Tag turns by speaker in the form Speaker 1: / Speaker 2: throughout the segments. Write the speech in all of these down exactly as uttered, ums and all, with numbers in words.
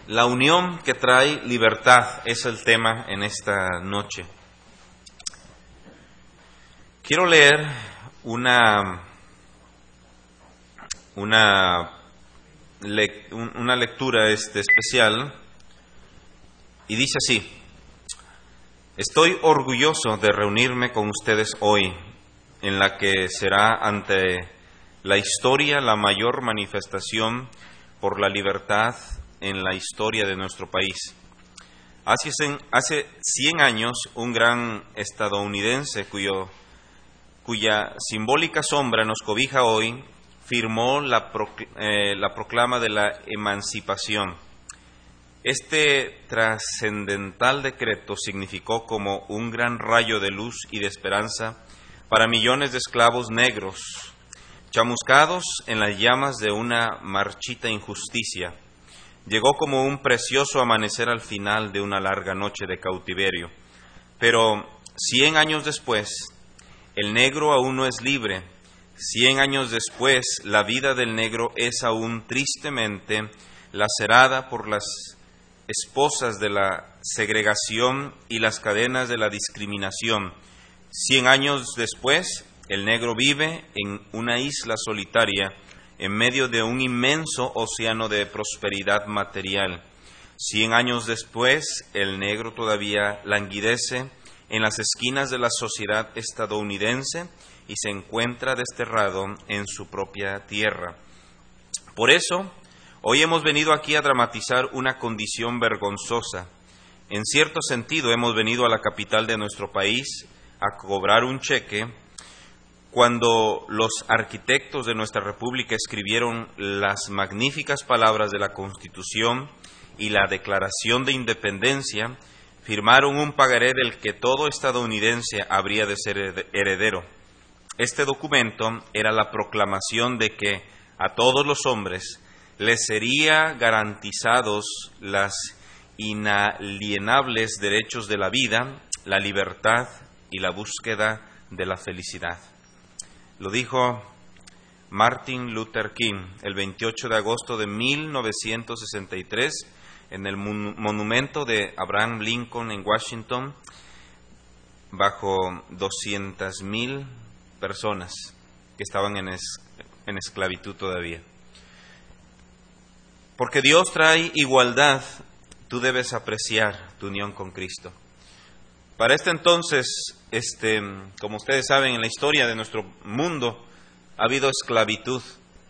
Speaker 1: La unión que trae libertad es el tema en esta noche. Quiero leer una, una, una lectura este, especial y dice así: estoy orgulloso de reunirme con ustedes hoy, en la que será ante la historia la mayor manifestación por la libertad en la historia de nuestro país. Hace, hace cien años, un gran estadounidense cuyo, cuya simbólica sombra nos cobija hoy, firmó la, procl- eh, la proclama de la emancipación. Este trascendental decreto significó como un gran rayo de luz y de esperanza para millones de esclavos negros, chamuscados en las llamas de una marchita injusticia. Llegó como un precioso amanecer al final de una larga noche de cautiverio. Pero cien años después, el negro aún no es libre. Cien años después, la vida del negro es aún tristemente lacerada por las esposas de la segregación y las cadenas de la discriminación. Cien años después, el negro vive en una isla solitaria en medio de un inmenso océano de prosperidad material. Cien años después, el negro todavía languidece en las esquinas de la sociedad estadounidense y se encuentra desterrado en su propia tierra. Por eso, hoy hemos venido aquí a dramatizar una condición vergonzosa. En cierto sentido, hemos venido a la capital de nuestro país a cobrar un cheque. Cuando los arquitectos de nuestra República escribieron las magníficas palabras de la Constitución y la Declaración de Independencia, firmaron un pagaré del que todo estadounidense habría de ser heredero. Este documento era la proclamación de que a todos los hombres les sería garantizados los inalienables derechos de la vida, la libertad y la búsqueda de la felicidad. Lo dijo Martin Luther King el veintiocho de agosto de mil novecientos sesenta y tres en el monumento de Abraham Lincoln en Washington, bajo doscientas mil personas que estaban en, es, en esclavitud todavía. Porque Dios trae igualdad, tú debes apreciar tu unión con Cristo. Para este entonces, este, como ustedes saben, en la historia de nuestro mundo ha habido esclavitud,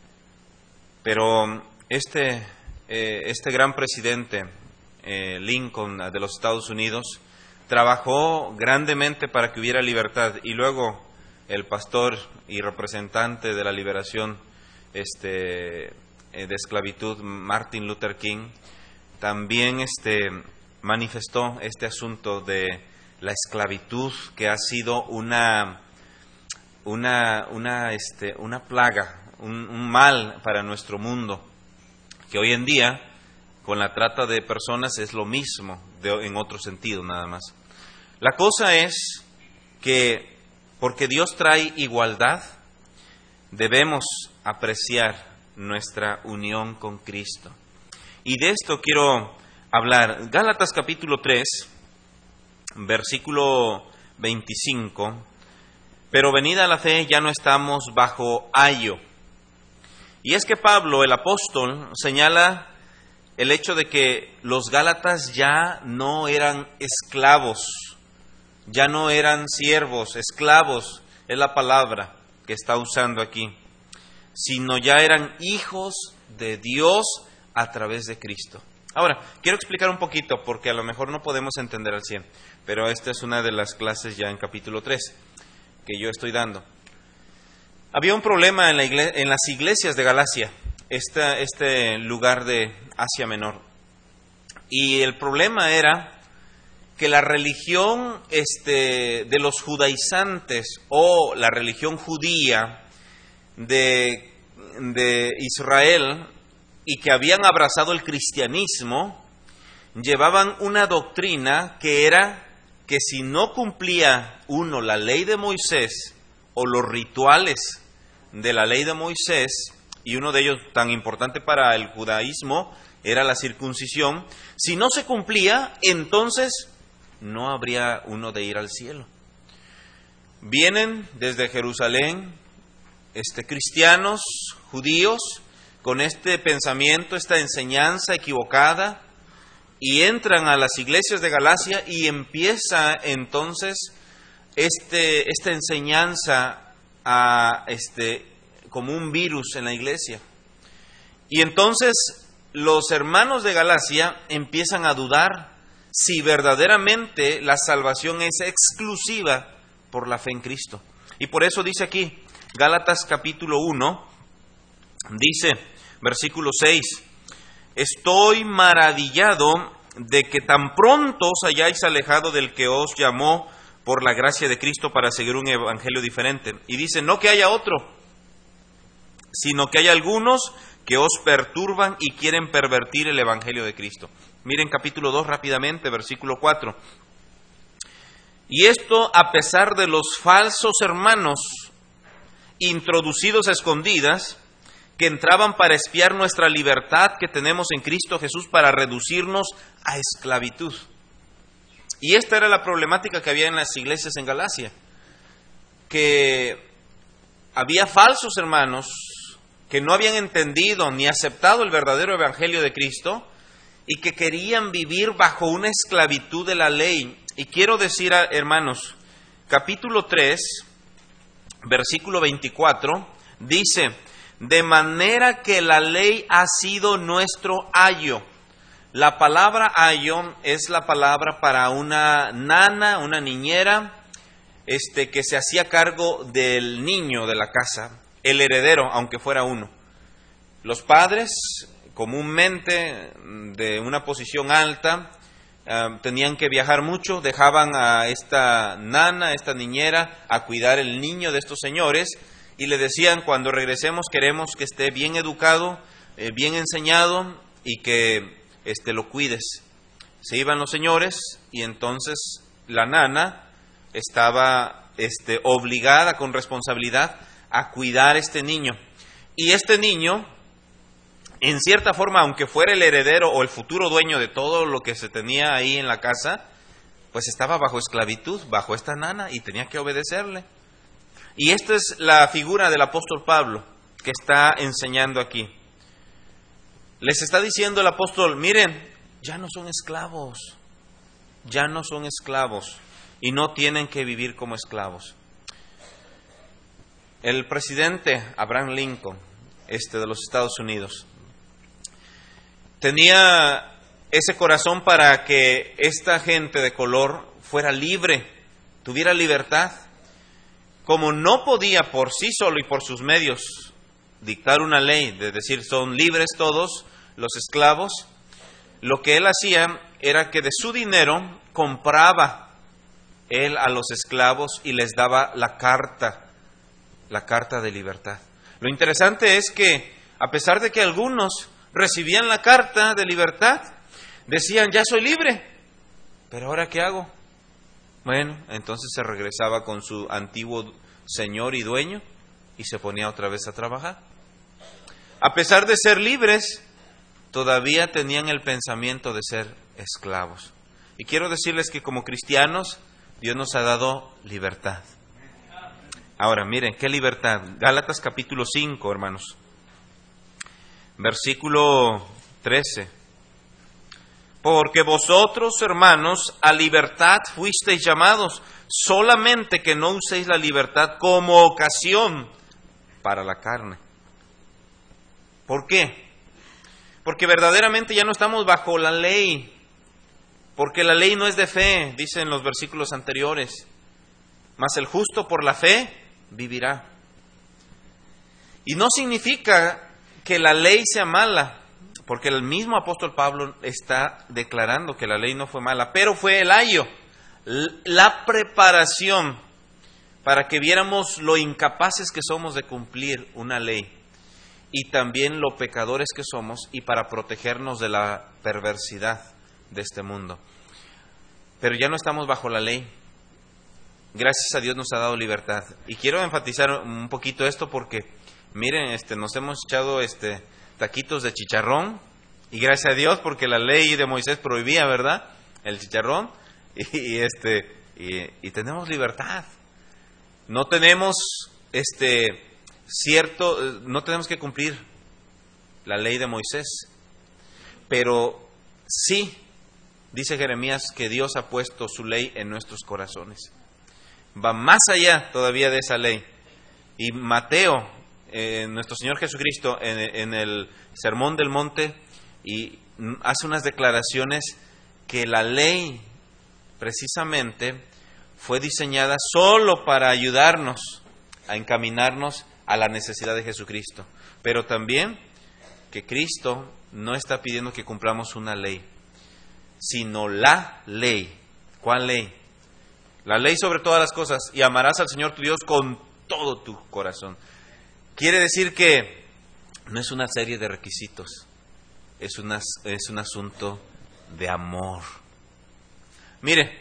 Speaker 1: pero este, eh, este gran presidente, eh, Lincoln de los Estados Unidos, trabajó grandemente para que hubiera libertad, y luego el pastor y representante de la liberación este, eh, de esclavitud, Martin Luther King, también este, manifestó este asunto de la esclavitud, que ha sido una, una, una, este, una plaga, un, un mal para nuestro mundo, que hoy en día, con la trata de personas, es lo mismo, de, en otro sentido nada más. La cosa es que, porque Dios trae igualdad, debemos apreciar nuestra unión con Cristo. Y de esto quiero hablar. Gálatas capítulo tres, versículo veinticinco, pero venida la fe ya no estamos bajo ayo. Y es que Pablo, el apóstol, señala el hecho de que los gálatas ya no eran esclavos, ya no eran siervos, esclavos es la palabra que está usando aquí, sino ya eran hijos de Dios a través de Cristo. Ahora, quiero explicar un poquito, porque a lo mejor no podemos entender al cien, pero esta es una de las clases ya en capítulo tres que yo estoy dando. Había un problema en, la igle- en las iglesias de Galacia, esta, este lugar de Asia Menor, y el problema era que la religión este, de los judaizantes o la religión judía de, de Israel, y que habían abrazado el cristianismo, llevaban una doctrina que era que si no cumplía uno la ley de Moisés o los rituales de la ley de Moisés, y uno de ellos tan importante para el judaísmo era la circuncisión. Si no se cumplía, entonces no habría uno de ir al cielo. Vienen desde Jerusalén este, cristianos, judíos, con este pensamiento, esta enseñanza equivocada, y entran a las iglesias de Galacia y empieza entonces este, esta enseñanza a, este, como un virus en la iglesia. Y entonces los hermanos de Galacia empiezan a dudar si verdaderamente la salvación es exclusiva por la fe en Cristo. Y por eso dice aquí, Gálatas capítulo uno, dice, versículo seis, estoy maravillado de que tan pronto os hayáis alejado del que os llamó por la gracia de Cristo para seguir un evangelio diferente. Y dice, no que haya otro, sino que hay algunos que os perturban y quieren pervertir el evangelio de Cristo. Miren capítulo dos rápidamente, versículo cuatro. Y esto a pesar de los falsos hermanos introducidos a escondidas, que entraban para espiar nuestra libertad que tenemos en Cristo Jesús para reducirnos a esclavitud. Y esta era la problemática que había en las iglesias en Galacia, que había falsos hermanos que no habían entendido ni aceptado el verdadero evangelio de Cristo y que querían vivir bajo una esclavitud de la ley. Y quiero decir, hermanos, capítulo tres, versículo veinticuatro, dice, de manera que la ley ha sido nuestro ayo. La palabra ayo es la palabra para una nana, una niñera, este, que se hacía cargo del niño de la casa, el heredero, aunque fuera uno. Los padres, comúnmente de una posición alta, uh, tenían que viajar mucho, dejaban a esta nana, a esta niñera, a cuidar el niño de estos señores, y le decían, cuando regresemos queremos que esté bien educado, eh, bien enseñado, y que este, lo cuides. Se iban los señores, y entonces la nana estaba este, obligada con responsabilidad a cuidar a este niño. Y este niño, en cierta forma, aunque fuera el heredero o el futuro dueño de todo lo que se tenía ahí en la casa, pues estaba bajo esclavitud, bajo esta nana, y tenía que obedecerle. Y esta es la figura del apóstol Pablo que está enseñando aquí. Les está diciendo el apóstol, miren, ya no son esclavos, ya no son esclavos y no tienen que vivir como esclavos. El presidente Abraham Lincoln, este de los Estados Unidos, tenía ese corazón para que esta gente de color fuera libre, tuviera libertad. Como no podía por sí solo y por sus medios dictar una ley de decir son libres todos los esclavos, lo que él hacía era que de su dinero compraba él a los esclavos y les daba la carta, la carta de libertad. Lo interesante es que a pesar de que algunos recibían la carta de libertad, decían ya soy libre, pero ahora ¿qué hago? Bueno, entonces se regresaba con su antiguo señor y dueño y se ponía otra vez a trabajar. A pesar de ser libres, todavía tenían el pensamiento de ser esclavos. Y quiero decirles que como cristianos, Dios nos ha dado libertad. Ahora, miren, ¿qué libertad? Gálatas capítulo cinco, hermanos. Versículo trece. Porque vosotros, hermanos, a libertad fuisteis llamados, solamente que no uséis la libertad como ocasión para la carne. ¿Por qué? Porque verdaderamente ya no estamos bajo la ley, porque la ley no es de fe, dicen los versículos anteriores, mas el justo por la fe vivirá. Y no significa que la ley sea mala, porque el mismo apóstol Pablo está declarando que la ley no fue mala, pero fue el ayo, la preparación para que viéramos lo incapaces que somos de cumplir una ley y también lo pecadores que somos y para protegernos de la perversidad de este mundo. Pero ya no estamos bajo la ley. Gracias a Dios nos ha dado libertad. Y quiero enfatizar un poquito esto porque, miren, este, nos hemos echado este, taquitos de chicharrón Y gracias a Dios, porque la ley de Moisés prohibía, ¿verdad?, el chicharrón. Y, y este y, y tenemos libertad. No tenemos este cierto, no tenemos que cumplir la ley de Moisés. Pero sí, dice Jeremías, que Dios ha puesto su ley en nuestros corazones. Va más allá todavía de esa ley. Y Mateo, eh, nuestro Señor Jesucristo, en, en el Sermón del Monte, y hace unas declaraciones que la ley precisamente fue diseñada solo para ayudarnos a encaminarnos a la necesidad de Jesucristo, pero también que Cristo no está pidiendo que cumplamos una ley, sino la ley. ¿Cuál ley? La ley sobre todas las cosas, y amarás al Señor tu Dios con todo tu corazón. Quiere decir que no es una serie de requisitos, es, una, es un asunto de amor. Mire,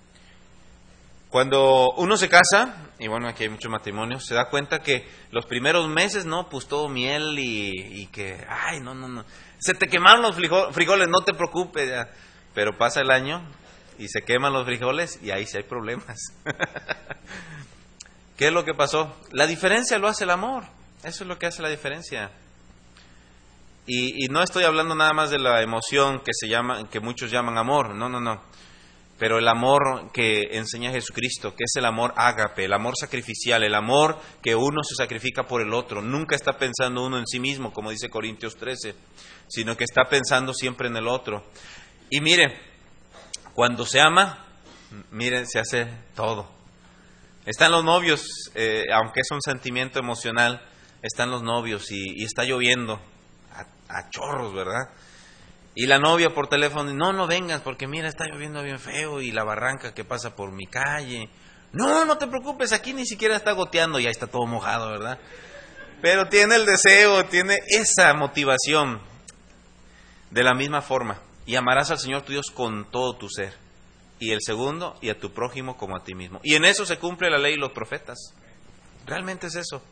Speaker 1: cuando uno se casa, y bueno, aquí hay muchos matrimonios, se da cuenta que los primeros meses, no, pues todo miel y, y que, ay, no, no, no, se te quemaron los frijoles, no te preocupes, ya. Pero pasa el año y se queman los frijoles y ahí sí hay problemas. ¿Qué es lo que pasó? La diferencia lo hace el amor, eso es lo que hace la diferencia. Y, y no estoy hablando nada más de la emoción que se llama, que muchos llaman amor, no, no, no. Pero el amor que enseña Jesucristo, que es el amor ágape, el amor sacrificial, el amor que uno se sacrifica por el otro. Nunca está pensando uno en sí mismo, como dice Corintios trece, sino que está pensando siempre en el otro. Y mire, cuando se ama, miren, se hace todo. Están los novios, eh, aunque es un sentimiento emocional, están los novios y, y está lloviendo a, a chorros, ¿verdad? Y la novia por teléfono, no, no vengas porque mira, está lloviendo bien feo y la barranca que pasa por mi calle. No, no te preocupes, aquí ni siquiera está goteando, ya está todo mojado, ¿verdad? Pero tiene el deseo, tiene esa motivación. De la misma forma, y amarás al Señor tu Dios con todo tu ser. Y el segundo, y a tu prójimo como a ti mismo. Y en eso se cumple la ley y los profetas. Realmente es eso.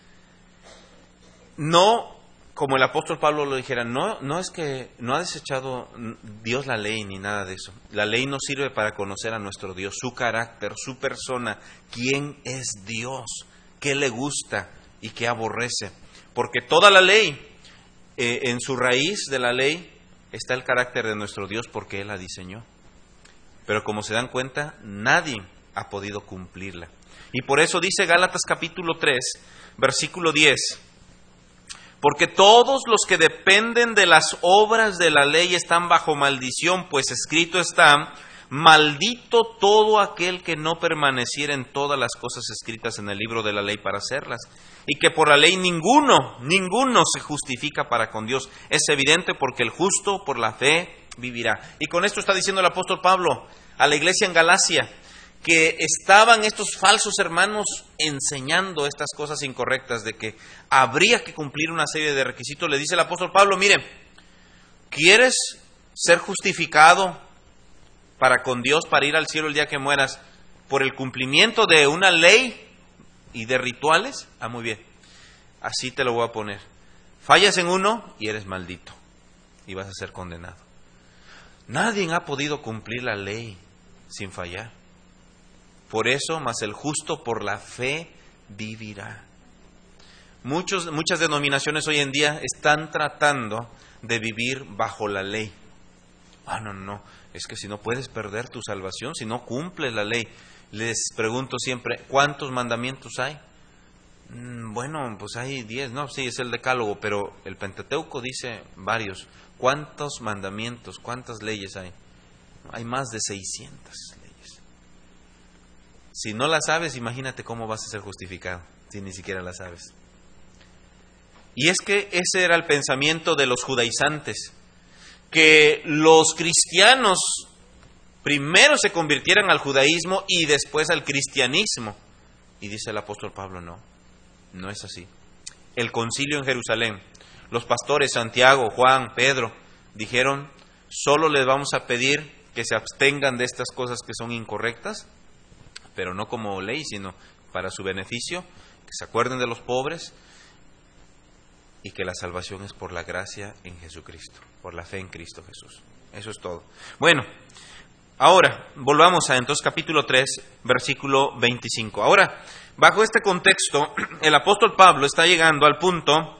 Speaker 1: No, como el apóstol Pablo lo dijera, no, no es que no ha desechado Dios la ley ni nada de eso. La ley nos sirve para conocer a nuestro Dios, su carácter, su persona, quién es Dios, qué le gusta y qué aborrece. Porque toda la ley, eh, en su raíz de la ley, está el carácter de nuestro Dios porque Él la diseñó. Pero como se dan cuenta, nadie ha podido cumplirla. Y por eso dice Gálatas capítulo tres, versículo diez, porque todos los que dependen de las obras de la ley están bajo maldición, pues escrito está, maldito todo aquel que no permaneciera en todas las cosas escritas en el libro de la ley para hacerlas. Y que por la ley ninguno, ninguno se justifica para con Dios. Es evidente porque el justo por la fe vivirá. Y con esto está diciendo el apóstol Pablo a la iglesia en Galacia, que estaban estos falsos hermanos enseñando estas cosas incorrectas, de que habría que cumplir una serie de requisitos. Le dice el apóstol Pablo, mire, ¿quieres ser justificado para con Dios, para ir al cielo el día que mueras, por el cumplimiento de una ley y de rituales? Ah, muy bien, así te lo voy a poner. Fallas en uno y eres maldito y vas a ser condenado. Nadie ha podido cumplir la ley sin fallar. Por eso, mas el justo por la fe vivirá. Muchos, muchas denominaciones hoy en día están tratando de vivir bajo la ley. Ah, no, no, es que si no puedes perder tu salvación, si no cumples la ley. Les pregunto siempre, ¿cuántos mandamientos hay? Mm, bueno, pues hay diez, no, sí, es el decálogo, pero el Pentateuco dice varios. ¿Cuántos mandamientos, cuántas leyes hay? Hay más de seiscientas leyes. Si no las sabes, imagínate cómo vas a ser justificado, si ni siquiera las sabes. Y es que ese era el pensamiento de los judaizantes, que los cristianos primero se convirtieran al judaísmo y después al cristianismo. Y dice el apóstol Pablo, no, no es así. El concilio en Jerusalén, los pastores Santiago, Juan, Pedro, dijeron, solo les vamos a pedir que se abstengan de estas cosas que son incorrectas, pero no como ley, sino para su beneficio, que se acuerden de los pobres. y que la salvación es por la gracia en Jesucristo, por la fe en Cristo Jesús. Eso es todo. Bueno, ahora volvamos a entonces capítulo tres, versículo veinticinco. Ahora, bajo este contexto, el apóstol Pablo está llegando al punto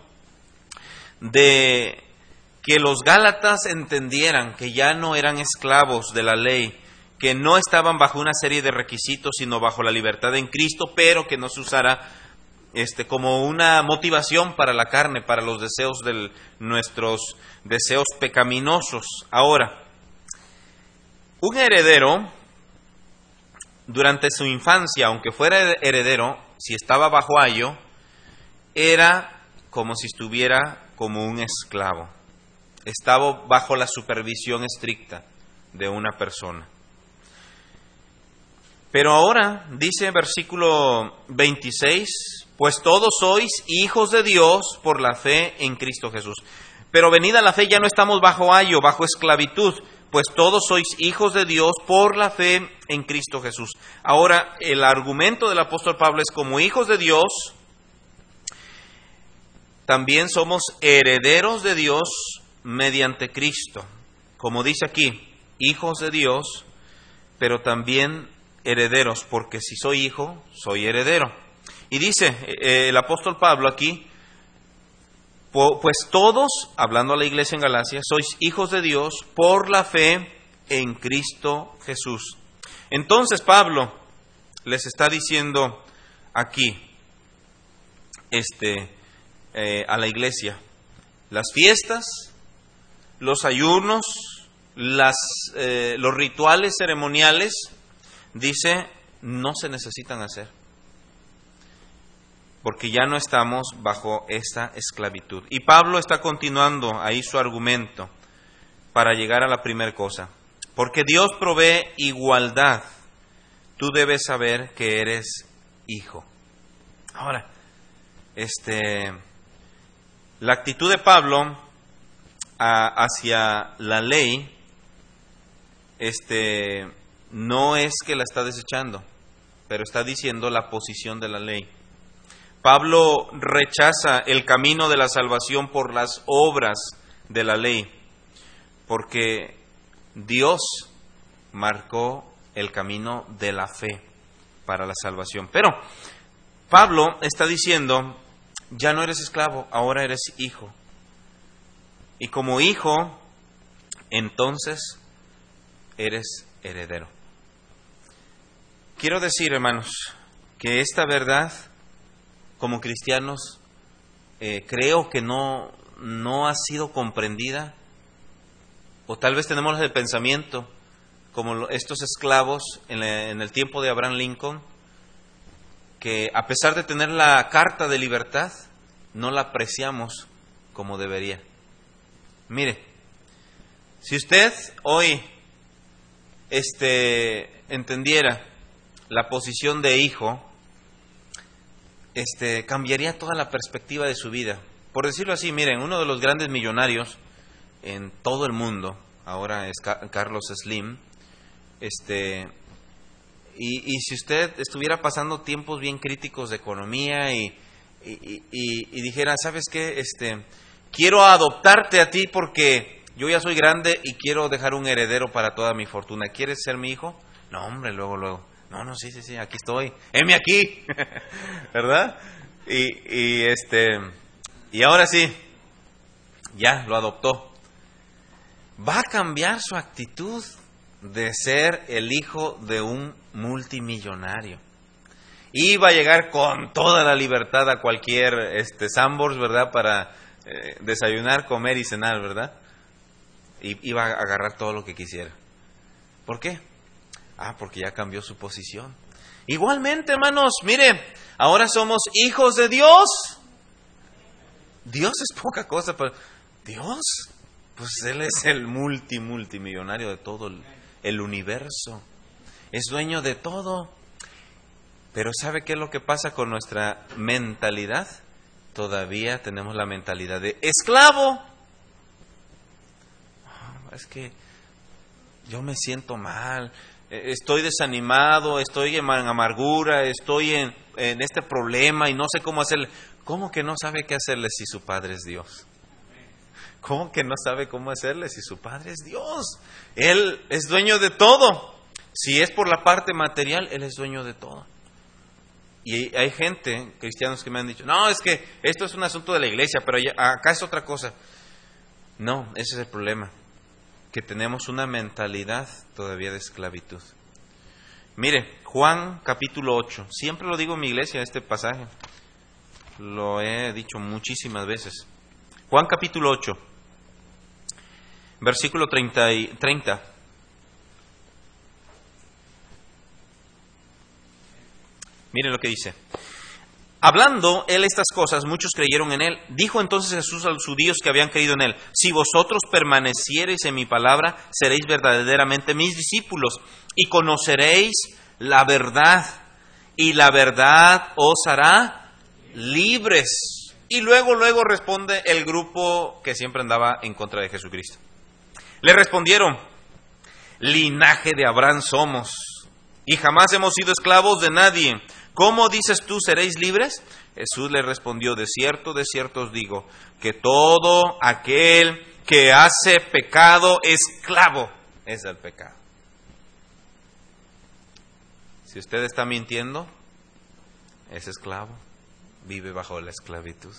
Speaker 1: de que los gálatas entendieran que ya no eran esclavos de la ley, que no estaban bajo una serie de requisitos, sino bajo la libertad en Cristo, pero que no se usara este, como una motivación para la carne, para los deseos de nuestros deseos pecaminosos. Ahora, un heredero, durante su infancia, aunque fuera heredero, si estaba bajo ayo, era como si estuviera como un esclavo. Estaba bajo la supervisión estricta de una persona. Pero ahora, dice versículo veintiséis, pues todos sois hijos de Dios por la fe en Cristo Jesús. Pero venida la fe ya no estamos bajo ayo, bajo esclavitud, pues todos sois hijos de Dios por la fe en Cristo Jesús. Ahora, el argumento del apóstol Pablo es como hijos de Dios, también somos herederos de Dios mediante Cristo. Como dice aquí, hijos de Dios, pero también herederos, porque si soy hijo, soy heredero. Y dice eh, el apóstol Pablo aquí, pues todos, hablando a la iglesia en Galacia, sois hijos de Dios por la fe en Cristo Jesús. Entonces Pablo les está diciendo aquí, este, eh, a la iglesia, las fiestas, los ayunos, las, eh, los rituales ceremoniales, dice, no se necesitan hacer, porque ya no estamos bajo esta esclavitud. Y Pablo está continuando ahí su argumento para llegar a la primera cosa. Porque Dios provee igualdad, tú debes saber que eres hijo. Ahora, este, la actitud de Pablo a, hacia la ley, este, no es que la está desechando, pero está diciendo la posición de la ley. Pablo rechaza el camino de la salvación por las obras de la ley, porque Dios marcó el camino de la fe para la salvación. Pero Pablo está diciendo, ya no eres esclavo, ahora eres hijo. Y como hijo, entonces eres heredero. Quiero decir, hermanos, que esta verdad, como cristianos, eh, creo que no, no ha sido comprendida, o tal vez tenemos el pensamiento, como estos esclavos en, la, en el tiempo de Abraham Lincoln, que a pesar de tener la carta de libertad, no la apreciamos como debería. Mire, si usted hoy este, entendiera la posición de hijo, este, cambiaría toda la perspectiva de su vida. Por decirlo así, miren, uno de los grandes millonarios en todo el mundo, ahora es Carlos Slim, este, y, y si usted estuviera pasando tiempos bien críticos de economía y, y, y, y dijera, ¿sabes qué? Este, quiero adoptarte a ti porque yo ya soy grande y quiero dejar un heredero para toda mi fortuna. ¿Quieres ser mi hijo? No, hombre, luego, luego. No, no, sí, sí, sí, aquí estoy. ¡Heme aquí! ¿Verdad? Y, y este, y ahora sí, ya lo adoptó. Va a cambiar su actitud de ser el hijo de un multimillonario. Y va a llegar con toda la libertad a cualquier este, Sanborns, ¿verdad? Para eh, desayunar, comer y cenar, ¿verdad? Y iba a agarrar todo lo que quisiera. ¿Por qué? Ah, porque ya cambió su posición. Igualmente, hermanos, mire, ahora somos hijos de Dios. Dios es poca cosa, pero Dios, pues Él es el multi, multimillonario de todo el, el universo. Es dueño de todo. Pero ¿sabe qué es lo que pasa con nuestra mentalidad? Todavía tenemos la mentalidad de esclavo. Es que yo me siento mal, estoy desanimado, estoy en amargura, estoy en, en este problema y no sé cómo hacerle. ¿Cómo que no sabe qué hacerle si su Padre es Dios? ¿Cómo que no sabe cómo hacerle si su Padre es Dios? Él es dueño de todo. Si es por la parte material, Él es dueño de todo. Y hay gente, cristianos, que me han dicho, no, es que esto es un asunto de la iglesia, pero acá es otra cosa. No, ese es el problema, que tenemos una mentalidad todavía de esclavitud. Mire, Juan capítulo ocho, siempre lo digo en mi iglesia, este pasaje, lo he dicho muchísimas veces. Juan capítulo ocho, versículo treinta. Y, treinta. Miren lo que dice. Hablando él estas cosas, muchos creyeron en él. Dijo entonces Jesús a los judíos que habían creído en él: si vosotros permaneciereis en mi palabra, seréis verdaderamente mis discípulos, y conoceréis la verdad, y la verdad os hará libres. Y luego, luego responde el grupo que siempre andaba en contra de Jesucristo. Le respondieron: linaje de Abraham somos, y jamás hemos sido esclavos de nadie. ¿Cómo dices tú, seréis libres? Jesús le respondió: de cierto, de cierto os digo, que todo aquel que hace pecado, esclavo es del pecado. Si usted está mintiendo, es esclavo, vive bajo la esclavitud.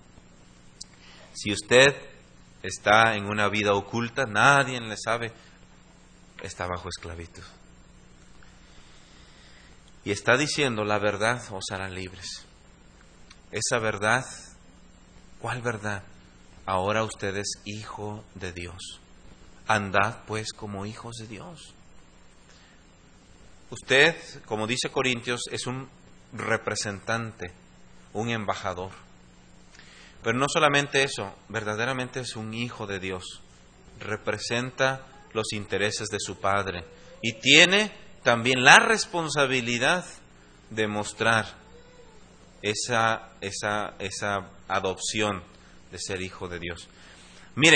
Speaker 1: Si usted está en una vida oculta, nadie le sabe, está bajo esclavitud. Y está diciendo: la verdad os hará libres. Esa verdad, ¿cuál verdad? Ahora usted es hijo de Dios. Andad pues como hijos de Dios. Usted, como dice Corintios, es un representante, un embajador. Pero no solamente eso, verdaderamente es un hijo de Dios. Representa los intereses de su Padre y tiene también la responsabilidad de mostrar esa, esa, esa adopción de ser hijo de Dios. Mire,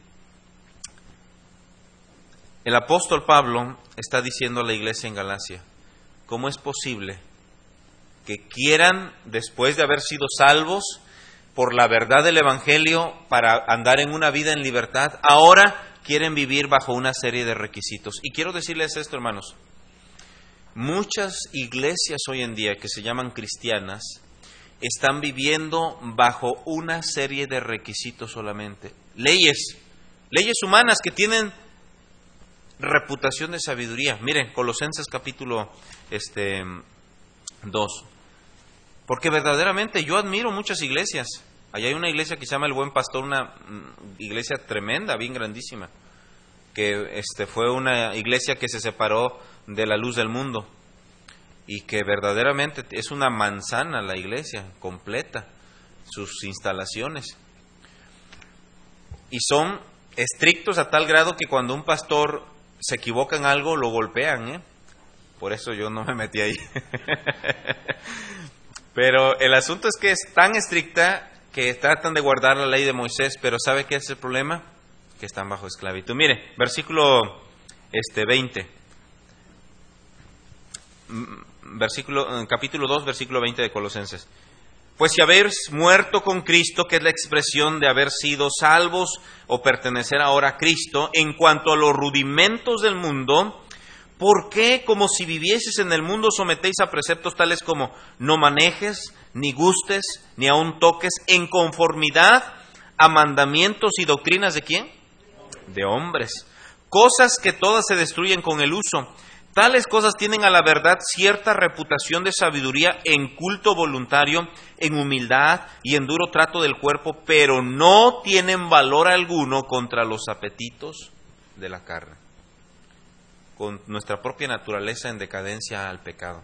Speaker 1: el apóstol Pablo está diciendo a la iglesia en Galacia: ¿cómo es posible que quieran, después de haber sido salvos por la verdad del Evangelio, para andar en una vida en libertad, ahora quieren vivir bajo una serie de requisitos? Y quiero decirles esto, hermanos. Muchas iglesias hoy en día que se llaman cristianas están viviendo bajo una serie de requisitos solamente. Leyes, leyes humanas que tienen reputación de sabiduría. Miren, Colosenses capítulo este, dos. Porque verdaderamente yo admiro muchas iglesias. Allá hay una iglesia que se llama El Buen Pastor, una iglesia tremenda, bien grandísima, que este, fue una iglesia que se separó de la luz del mundo y que verdaderamente es una manzana la iglesia completa, sus instalaciones, y son estrictos a tal grado que cuando un pastor se equivoca en algo lo golpean, ¿eh? Por eso yo no me metí ahí. Pero el asunto es que es tan estricta que tratan de guardar la ley de Moisés, pero ¿sabe qué es el problema? Que están bajo esclavitud. Mire, versículo este, veinte. Versículo, capítulo dos, versículo veinte de Colosenses. Pues si habéis muerto con Cristo, que es la expresión de haber sido salvos o pertenecer ahora a Cristo, en cuanto a los rudimentos del mundo, ¿por qué, como si vivieses en el mundo, sometéis a preceptos tales como no manejes, ni gustes, ni aun toques, en conformidad a mandamientos y doctrinas de quién? De hombres. Cosas que todas se destruyen con el uso. Tales cosas tienen a la verdad cierta reputación de sabiduría en culto voluntario, en humildad y en duro trato del cuerpo, pero no tienen valor alguno contra los apetitos de la carne, con nuestra propia naturaleza en decadencia al pecado.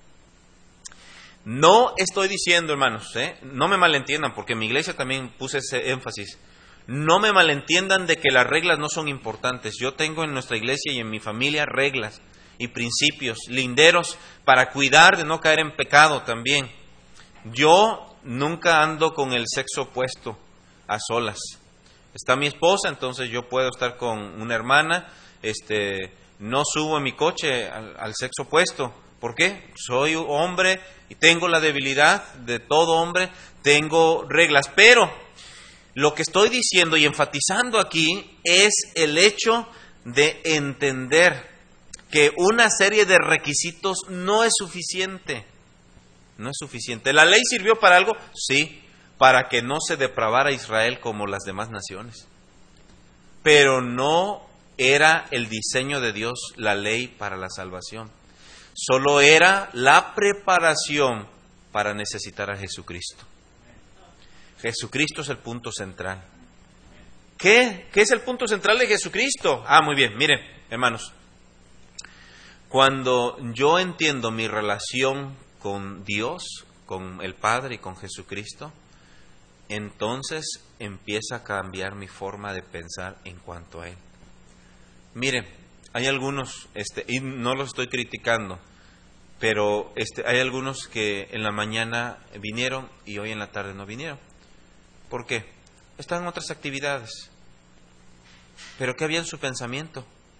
Speaker 1: No estoy diciendo, hermanos, ¿eh? no me malentiendan, porque en mi iglesia también puse ese énfasis. No me malentiendan de que las reglas no son importantes. Yo tengo en nuestra iglesia y en mi familia reglas y principios linderos para cuidar de no caer en pecado también. Yo nunca ando con el sexo opuesto a solas. Está mi esposa, entonces yo puedo estar con una hermana, este, no subo en mi coche al, al sexo opuesto. ¿Por qué? Soy hombre y tengo la debilidad de todo hombre, tengo reglas. Pero lo que estoy diciendo y enfatizando aquí es el hecho de entender que una serie de requisitos no es suficiente. No es suficiente. ¿La ley sirvió para algo? Sí, para que no se depravara Israel como las demás naciones. Pero no era el diseño de Dios la ley para la salvación. Solo era la preparación para necesitar a Jesucristo. Jesucristo es el punto central. ¿Qué? ¿Qué es el punto central de Jesucristo? Ah, muy bien, miren, hermanos. Cuando yo entiendo mi relación con Dios, con el Padre y con Jesucristo, entonces empieza a cambiar mi forma de pensar en cuanto a Él. Miren, hay algunos, este, y no los estoy criticando, pero este, hay algunos que en la mañana vinieron y hoy en la tarde no vinieron. ¿Por qué? Están en otras actividades. ¿Pero qué había en su pensamiento?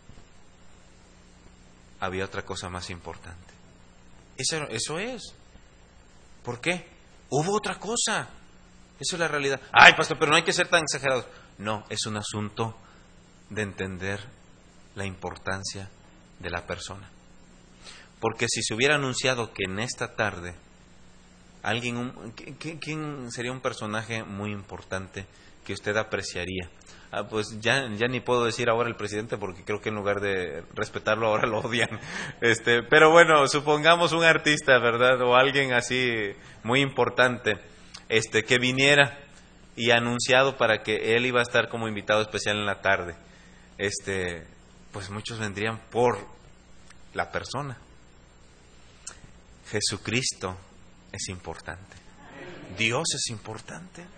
Speaker 1: Había otra cosa más importante. Eso, eso es. ¿Por qué? Hubo otra cosa. Eso es la realidad. Ay, pastor, pero no hay que ser tan exagerados. No, es un asunto de entender la importancia de la persona. Porque si se hubiera anunciado que en esta tarde alguien, un, ¿quién sería un personaje muy importante que usted apreciaría? Ah, pues ya, ya ni puedo decir ahora el presidente porque creo que en lugar de respetarlo ahora lo odian. Este, pero bueno, supongamos un artista, ¿verdad? O alguien así muy importante, este, que viniera y anunciado para que él iba a estar como invitado especial en la tarde. Este, pues muchos vendrían por la persona. Jesucristo es importante. Dios es importante.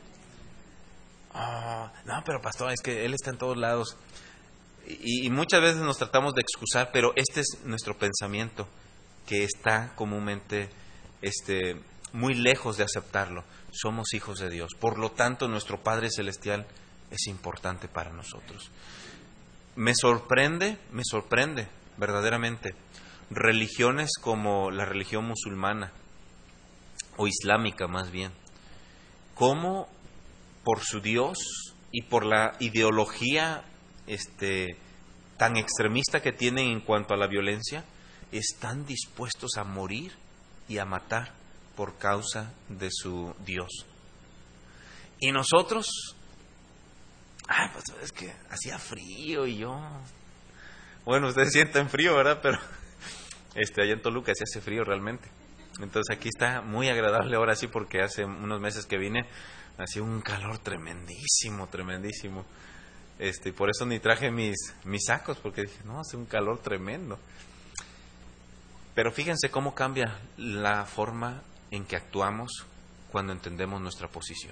Speaker 1: Oh, no, pero pastor, es que Él está en todos lados. Y, y muchas veces nos tratamos de excusar, pero este es nuestro pensamiento, que está comúnmente este, muy lejos de aceptarlo. Somos hijos de Dios. Por lo tanto, nuestro Padre Celestial es importante para nosotros. Me sorprende, me sorprende, verdaderamente, religiones como la religión musulmana, o islámica más bien, cómo por su Dios y por la ideología este, tan extremista que tienen en cuanto a la violencia, están dispuestos a morir y a matar por causa de su Dios. Y nosotros, ah, pues es que hacía frío y yo, bueno, ustedes sienten frío, ¿verdad? Pero este, allá en Toluca se hace frío realmente. Entonces aquí está muy agradable ahora sí, porque hace unos meses que vine hacía un calor tremendísimo, tremendísimo. Este, por eso ni traje mis, mis sacos, porque dije, no, hace un calor tremendo. Pero fíjense cómo cambia la forma en que actuamos cuando entendemos nuestra posición.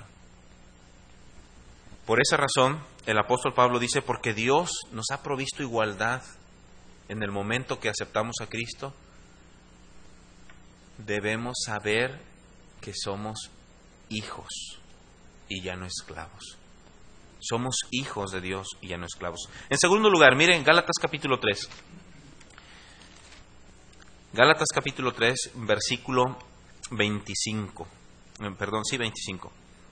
Speaker 1: Por esa razón, el apóstol Pablo dice, porque Dios nos ha provisto igualdad en el momento que aceptamos a Cristo, debemos saber que somos hijos y ya no esclavos. Somos hijos de Dios y ya no esclavos. En segundo lugar, miren Gálatas capítulo tres. Gálatas capítulo tres, versículo veinticinco. Perdón, sí, veinticinco.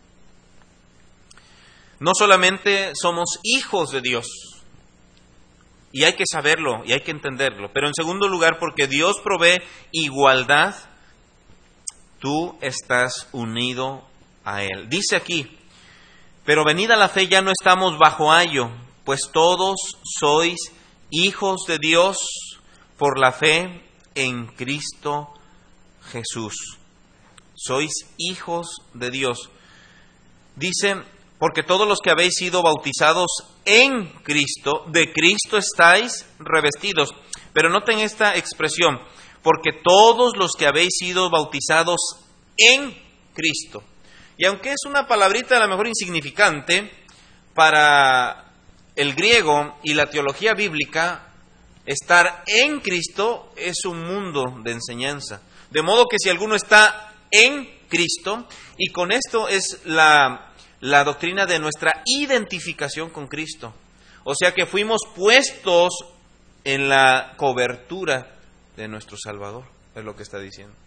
Speaker 1: No solamente somos hijos de Dios, y hay que saberlo y hay que entenderlo, pero en segundo lugar, porque Dios provee igualdad, tú estás unido a Él. Dice aquí, pero venida la fe ya no estamos bajo ayo, pues todos sois hijos de Dios por la fe en Cristo Jesús. Sois hijos de Dios. Dice, porque todos los que habéis sido bautizados en Cristo, de Cristo estáis revestidos. Pero noten esta expresión, porque todos los que habéis sido bautizados en Cristo. Y aunque es una palabrita a lo mejor insignificante, para el griego y la teología bíblica, estar en Cristo es un mundo de enseñanza. De modo que si alguno está en Cristo, y con esto es la, la doctrina de nuestra identificación con Cristo. O sea que fuimos puestos en la cobertura de nuestro Salvador, es lo que está diciendo.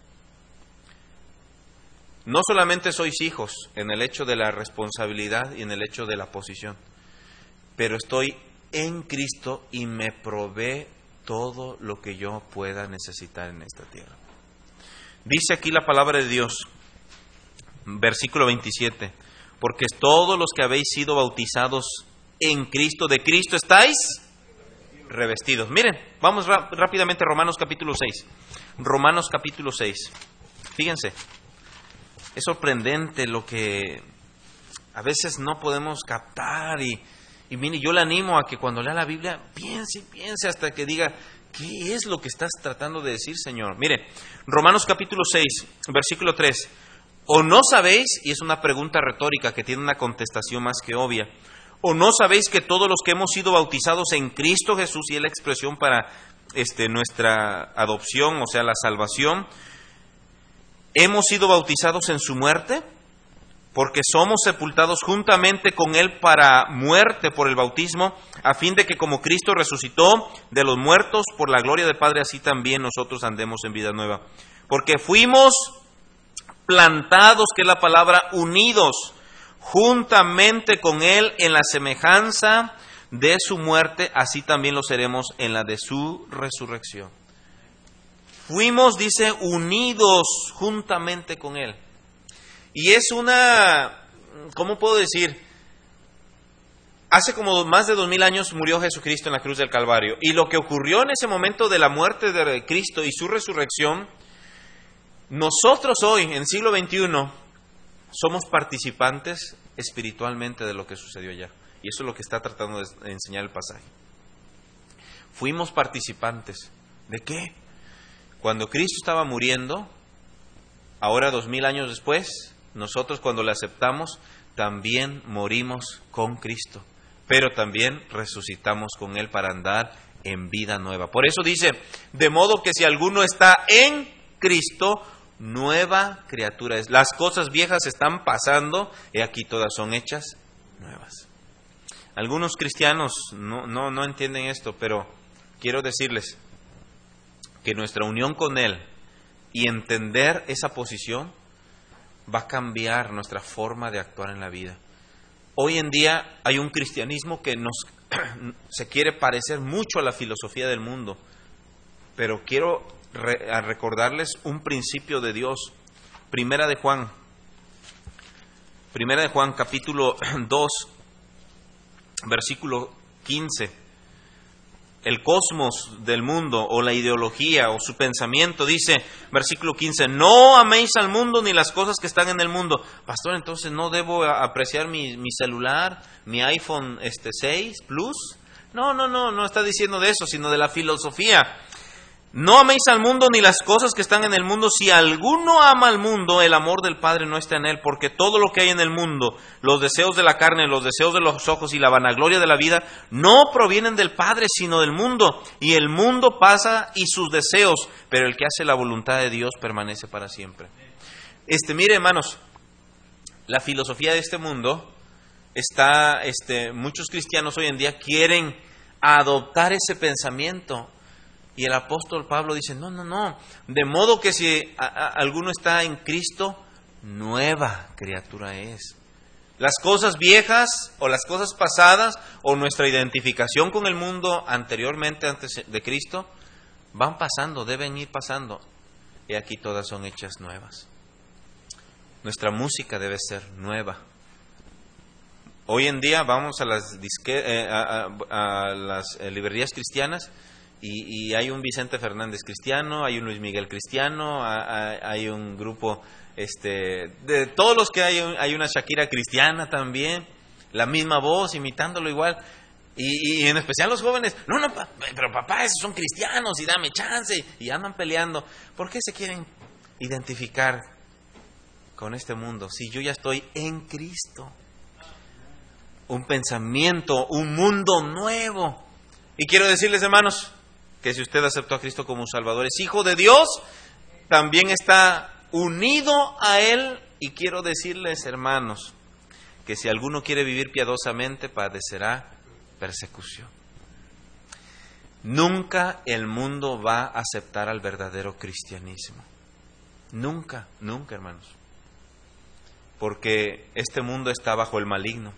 Speaker 1: No solamente sois hijos en el hecho de la responsabilidad y en el hecho de la posición, pero estoy en Cristo y me provee todo lo que yo pueda necesitar en esta tierra. Dice aquí la palabra de Dios, versículo veintisiete, porque todos los que habéis sido bautizados en Cristo, de Cristo estáis revestidos. Miren, vamos rápidamente a Romanos capítulo seis. Romanos capítulo seis. Fíjense, es sorprendente lo que a veces no podemos captar y, y mire, yo le animo a que cuando lea la Biblia piense y piense hasta que diga, ¿qué es lo que estás tratando de decir, Señor? Mire, Romanos capítulo seis, versículo tres. ¿O no sabéis? Y es una pregunta retórica que tiene una contestación más que obvia. ¿O no sabéis que todos los que hemos sido bautizados en Cristo Jesús, y es la expresión para este, nuestra adopción, o sea, la salvación, hemos sido bautizados en su muerte? Porque somos sepultados juntamente con Él para muerte por el bautismo, a fin de que como Cristo resucitó de los muertos por la gloria del Padre, así también nosotros andemos en vida nueva. Porque fuimos plantados, que es la palabra, unidos juntamente con Él en la semejanza de su muerte, así también lo seremos en la de su resurrección. Fuimos, dice, unidos juntamente con Él. Y es una, ¿cómo puedo decir? Hace como más de dos mil años murió Jesucristo en la cruz del Calvario. Y lo que ocurrió en ese momento de la muerte de Cristo y su resurrección, nosotros hoy, en siglo veintiuno, somos participantes espiritualmente de lo que sucedió allá. Y eso es lo que está tratando de enseñar el pasaje. Fuimos participantes. ¿De qué? Cuando Cristo estaba muriendo, ahora dos mil años después, nosotros cuando le aceptamos, también morimos con Cristo. Pero también resucitamos con Él para andar en vida nueva. Por eso dice, de modo que si alguno está en Cristo, nueva criatura es. Las cosas viejas están pasando y aquí todas son hechas nuevas. Algunos cristianos no, no, no entienden esto, pero quiero decirles que nuestra unión con Él y entender esa posición va a cambiar nuestra forma de actuar en la vida. Hoy en día hay un cristianismo que nos se quiere parecer mucho a la filosofía del mundo, pero quiero re, a recordarles un principio de Dios. Primera de Juan, Primera de Juan, capítulo dos, versículo quince. El cosmos del mundo o la ideología o su pensamiento dice, versículo quince, no améis al mundo ni las cosas que están en el mundo. Pastor, entonces no debo apreciar mi, mi celular, mi iPhone este seis Plus. No, no, no, no está diciendo de eso, sino de la filosofía. No améis al mundo ni las cosas que están en el mundo. Si alguno ama al mundo, el amor del Padre no está en él, porque todo lo que hay en el mundo, los deseos de la carne, los deseos de los ojos y la vanagloria de la vida, no provienen del Padre, sino del mundo. Y el mundo pasa y sus deseos, pero el que hace la voluntad de Dios permanece para siempre. Este, mire, hermanos, la filosofía de este mundo está, este, muchos cristianos hoy en día quieren adoptar ese pensamiento. Y el apóstol Pablo dice, no, no, no, de modo que si a, a, alguno está en Cristo, nueva criatura es. Las cosas viejas o las cosas pasadas o nuestra identificación con el mundo anteriormente, antes de Cristo, van pasando, deben ir pasando. Y aquí todas son hechas nuevas. Nuestra música debe ser nueva. Hoy en día vamos a las, disque, eh, a, a, a las eh, librerías cristianas, Y, y hay un Vicente Fernández cristiano, hay un Luis Miguel cristiano, hay, hay un grupo, este, de todos los que hay, hay una Shakira cristiana también, la misma voz, imitándolo igual, y, y en especial los jóvenes, no, no, pa, pero papá, esos son cristianos y dame chance, y andan peleando. ¿Por qué se quieren identificar con este mundo si yo ya estoy en Cristo? Un pensamiento, un mundo nuevo. Y quiero decirles, hermanos, que si usted aceptó a Cristo como Salvador, es hijo de Dios, también está unido a Él. Y quiero decirles, hermanos, que si alguno quiere vivir piadosamente, padecerá persecución. Nunca el mundo va a aceptar al verdadero cristianismo. Nunca, nunca, hermanos. Porque este mundo está bajo el maligno.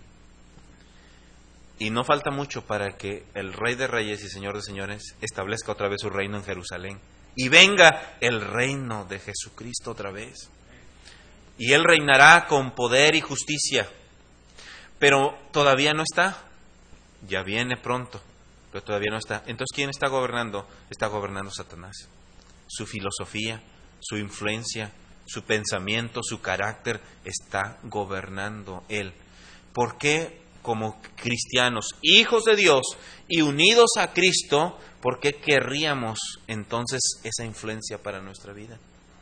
Speaker 1: Y no falta mucho para que el Rey de Reyes y Señor de Señores establezca otra vez su reino en Jerusalén. Y venga el reino de Jesucristo otra vez. Y Él reinará con poder y justicia. Pero todavía no está. Ya viene pronto, pero todavía no está. Entonces, ¿quién está gobernando? Está gobernando Satanás. Su filosofía, su influencia, su pensamiento, su carácter, está gobernando Él. ¿Por qué? Como cristianos, hijos de Dios y unidos a Cristo, ¿por qué querríamos entonces esa influencia para nuestra vida?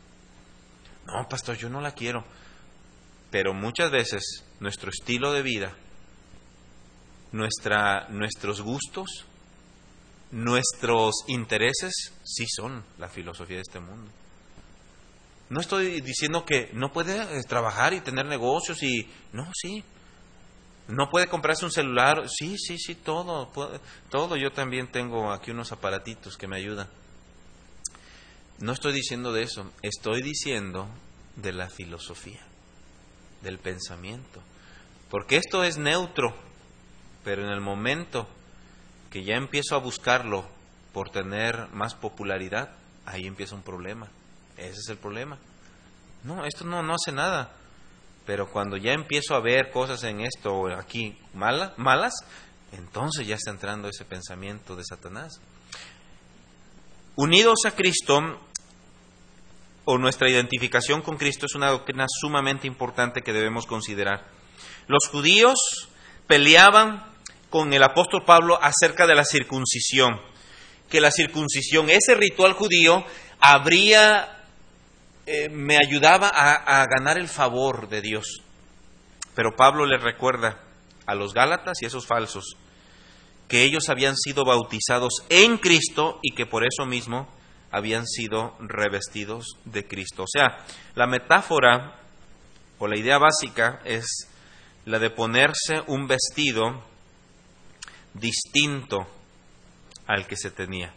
Speaker 1: No, pastor, yo no la quiero. Pero muchas veces nuestro estilo de vida, nuestra, nuestros gustos, nuestros intereses, sí son la filosofía de este mundo. No estoy diciendo que no puede trabajar y tener negocios y... No, sí. No puede comprarse un celular. Sí, sí, sí, todo. Puede, todo. Yo también tengo aquí unos aparatitos que me ayudan. No estoy diciendo de eso. Estoy diciendo de la filosofía, del pensamiento. Porque esto es neutro. Pero en el momento que ya empiezo a buscarlo por tener más popularidad, ahí empieza un problema. Ese es el problema. No, esto no, no hace nada. Pero cuando ya empiezo a ver cosas en esto o aquí mala, malas, entonces ya está entrando ese pensamiento de Satanás. Unidos a Cristo, o nuestra identificación con Cristo, es una doctrina sumamente importante que debemos considerar. Los judíos peleaban con el apóstol Pablo acerca de la circuncisión. Que la circuncisión, ese ritual judío, habría... Eh, me ayudaba a, a ganar el favor de Dios. Pero Pablo les recuerda a los Gálatas y a esos falsos que ellos habían sido bautizados en Cristo y que por eso mismo habían sido revestidos de Cristo. O sea, la metáfora o la idea básica es la de ponerse un vestido distinto al que se tenía.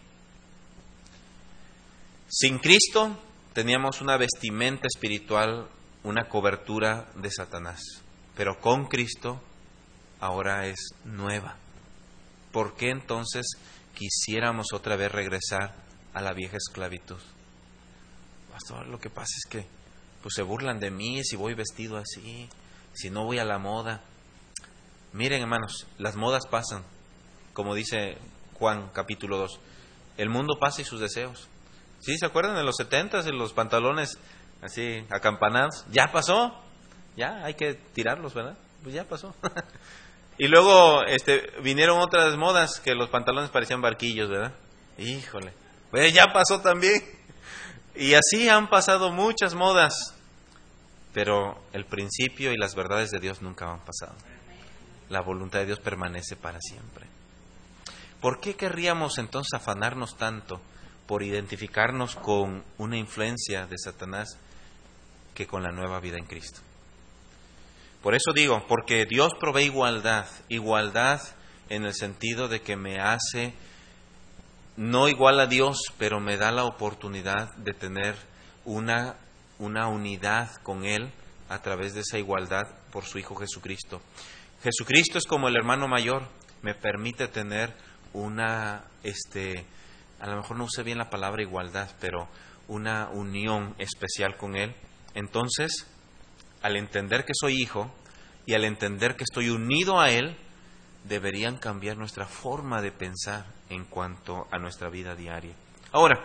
Speaker 1: Sin Cristo teníamos una vestimenta espiritual, una cobertura de Satanás. Pero con Cristo ahora es nueva. ¿Por qué entonces quisiéramos otra vez regresar a la vieja esclavitud? Pastor, lo que pasa es que pues se burlan de mí si voy vestido así, si no voy a la moda. Miren, hermanos, las modas pasan. Como dice Juan capítulo dos. El mundo pasa y sus deseos. ¿Sí? ¿Se acuerdan de los setentas, en los pantalones así acampanados? Ya pasó, ya hay que tirarlos, ¿verdad? Pues ya pasó. Y luego este, vinieron otras modas que los pantalones parecían barquillos, ¿verdad? Híjole, pues ya pasó también. Y así han pasado muchas modas, pero el principio y las verdades de Dios nunca han pasado. La voluntad de Dios permanece para siempre. ¿Por qué querríamos entonces afanarnos tanto por identificarnos con una influencia de Satanás que con la nueva vida en Cristo? Por eso digo, porque Dios provee igualdad, igualdad en el sentido de que me hace no igual a Dios, pero me da la oportunidad de tener una, una unidad con Él a través de esa igualdad por su Hijo Jesucristo. Jesucristo es como el hermano mayor, me permite tener una, este, a lo mejor no usé bien la palabra igualdad, pero una unión especial con Él. Entonces, al entender que soy hijo y al entender que estoy unido a Él, deberían cambiar nuestra forma de pensar en cuanto a nuestra vida diaria. Ahora,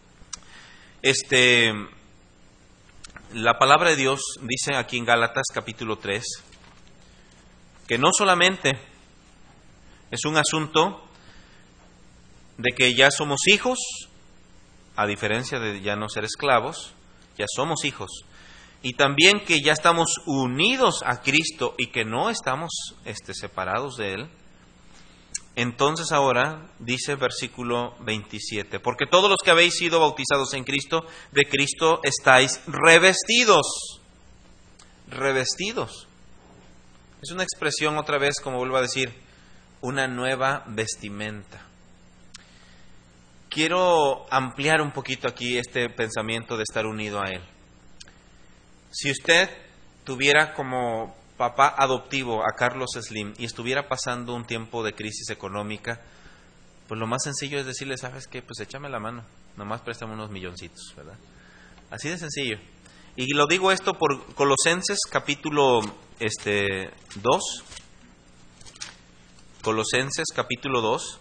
Speaker 1: este, la palabra de Dios dice aquí en Gálatas capítulo tres que no solamente es un asunto de que ya somos hijos, a diferencia de ya no ser esclavos, ya somos hijos, y también que ya estamos unidos a Cristo y que no estamos este, separados de Él. Entonces ahora dice versículo veintisiete, porque todos los que habéis sido bautizados en Cristo, de Cristo estáis revestidos. Revestidos. Es una expresión otra vez, como vuelvo a decir, una nueva vestimenta. quiero ampliar un poquito aquí este pensamiento de estar unido a Él. Si usted tuviera como papá adoptivo a Carlos Slim y estuviera pasando un tiempo de crisis económica, pues lo más sencillo es decirle, ¿sabes qué? Pues échame la mano, nomás préstame unos milloncitos, ¿verdad? Así de sencillo. Y lo digo esto por Colosenses capítulo este, dos. Colosenses capítulo dos.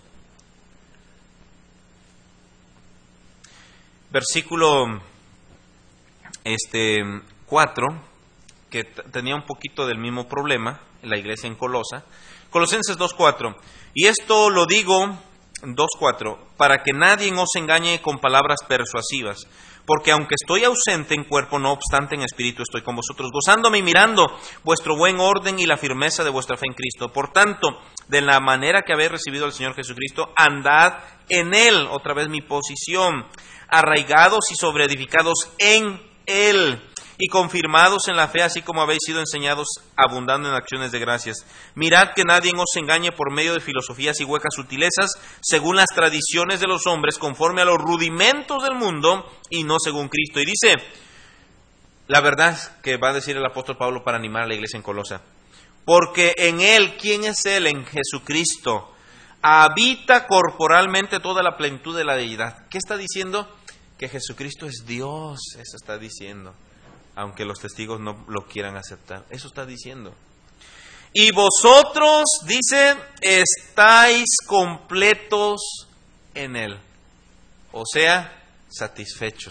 Speaker 1: Versículo este, cuatro, que t- tenía un poquito del mismo problema en la iglesia en Colosa. Colosenses dos cuatro. Y esto lo digo, dos cuatro, para que nadie os engañe con palabras persuasivas. Porque aunque estoy ausente en cuerpo, no obstante en espíritu estoy con vosotros, gozándome y mirando vuestro buen orden y la firmeza de vuestra fe en Cristo. Por tanto, de la manera que habéis recibido al Señor Jesucristo, andad en Él, otra vez mi posición, arraigados y sobreedificados en Él, y confirmados en la fe, así como habéis sido enseñados, abundando en acciones de gracias. Mirad que nadie os engañe por medio de filosofías y huecas sutilezas, según las tradiciones de los hombres, conforme a los rudimentos del mundo, y no según Cristo. Y dice, la verdad que va a decir el apóstol Pablo para animar a la iglesia en Colosa, porque en Él, ¿quién es Él? En Jesucristo, habita corporalmente toda la plenitud de la deidad. ¿Qué está diciendo? Que Jesucristo es Dios, eso está diciendo. Aunque los testigos no lo quieran aceptar. Eso está diciendo. Y vosotros, dice, estáis completos en Él. O sea, satisfechos.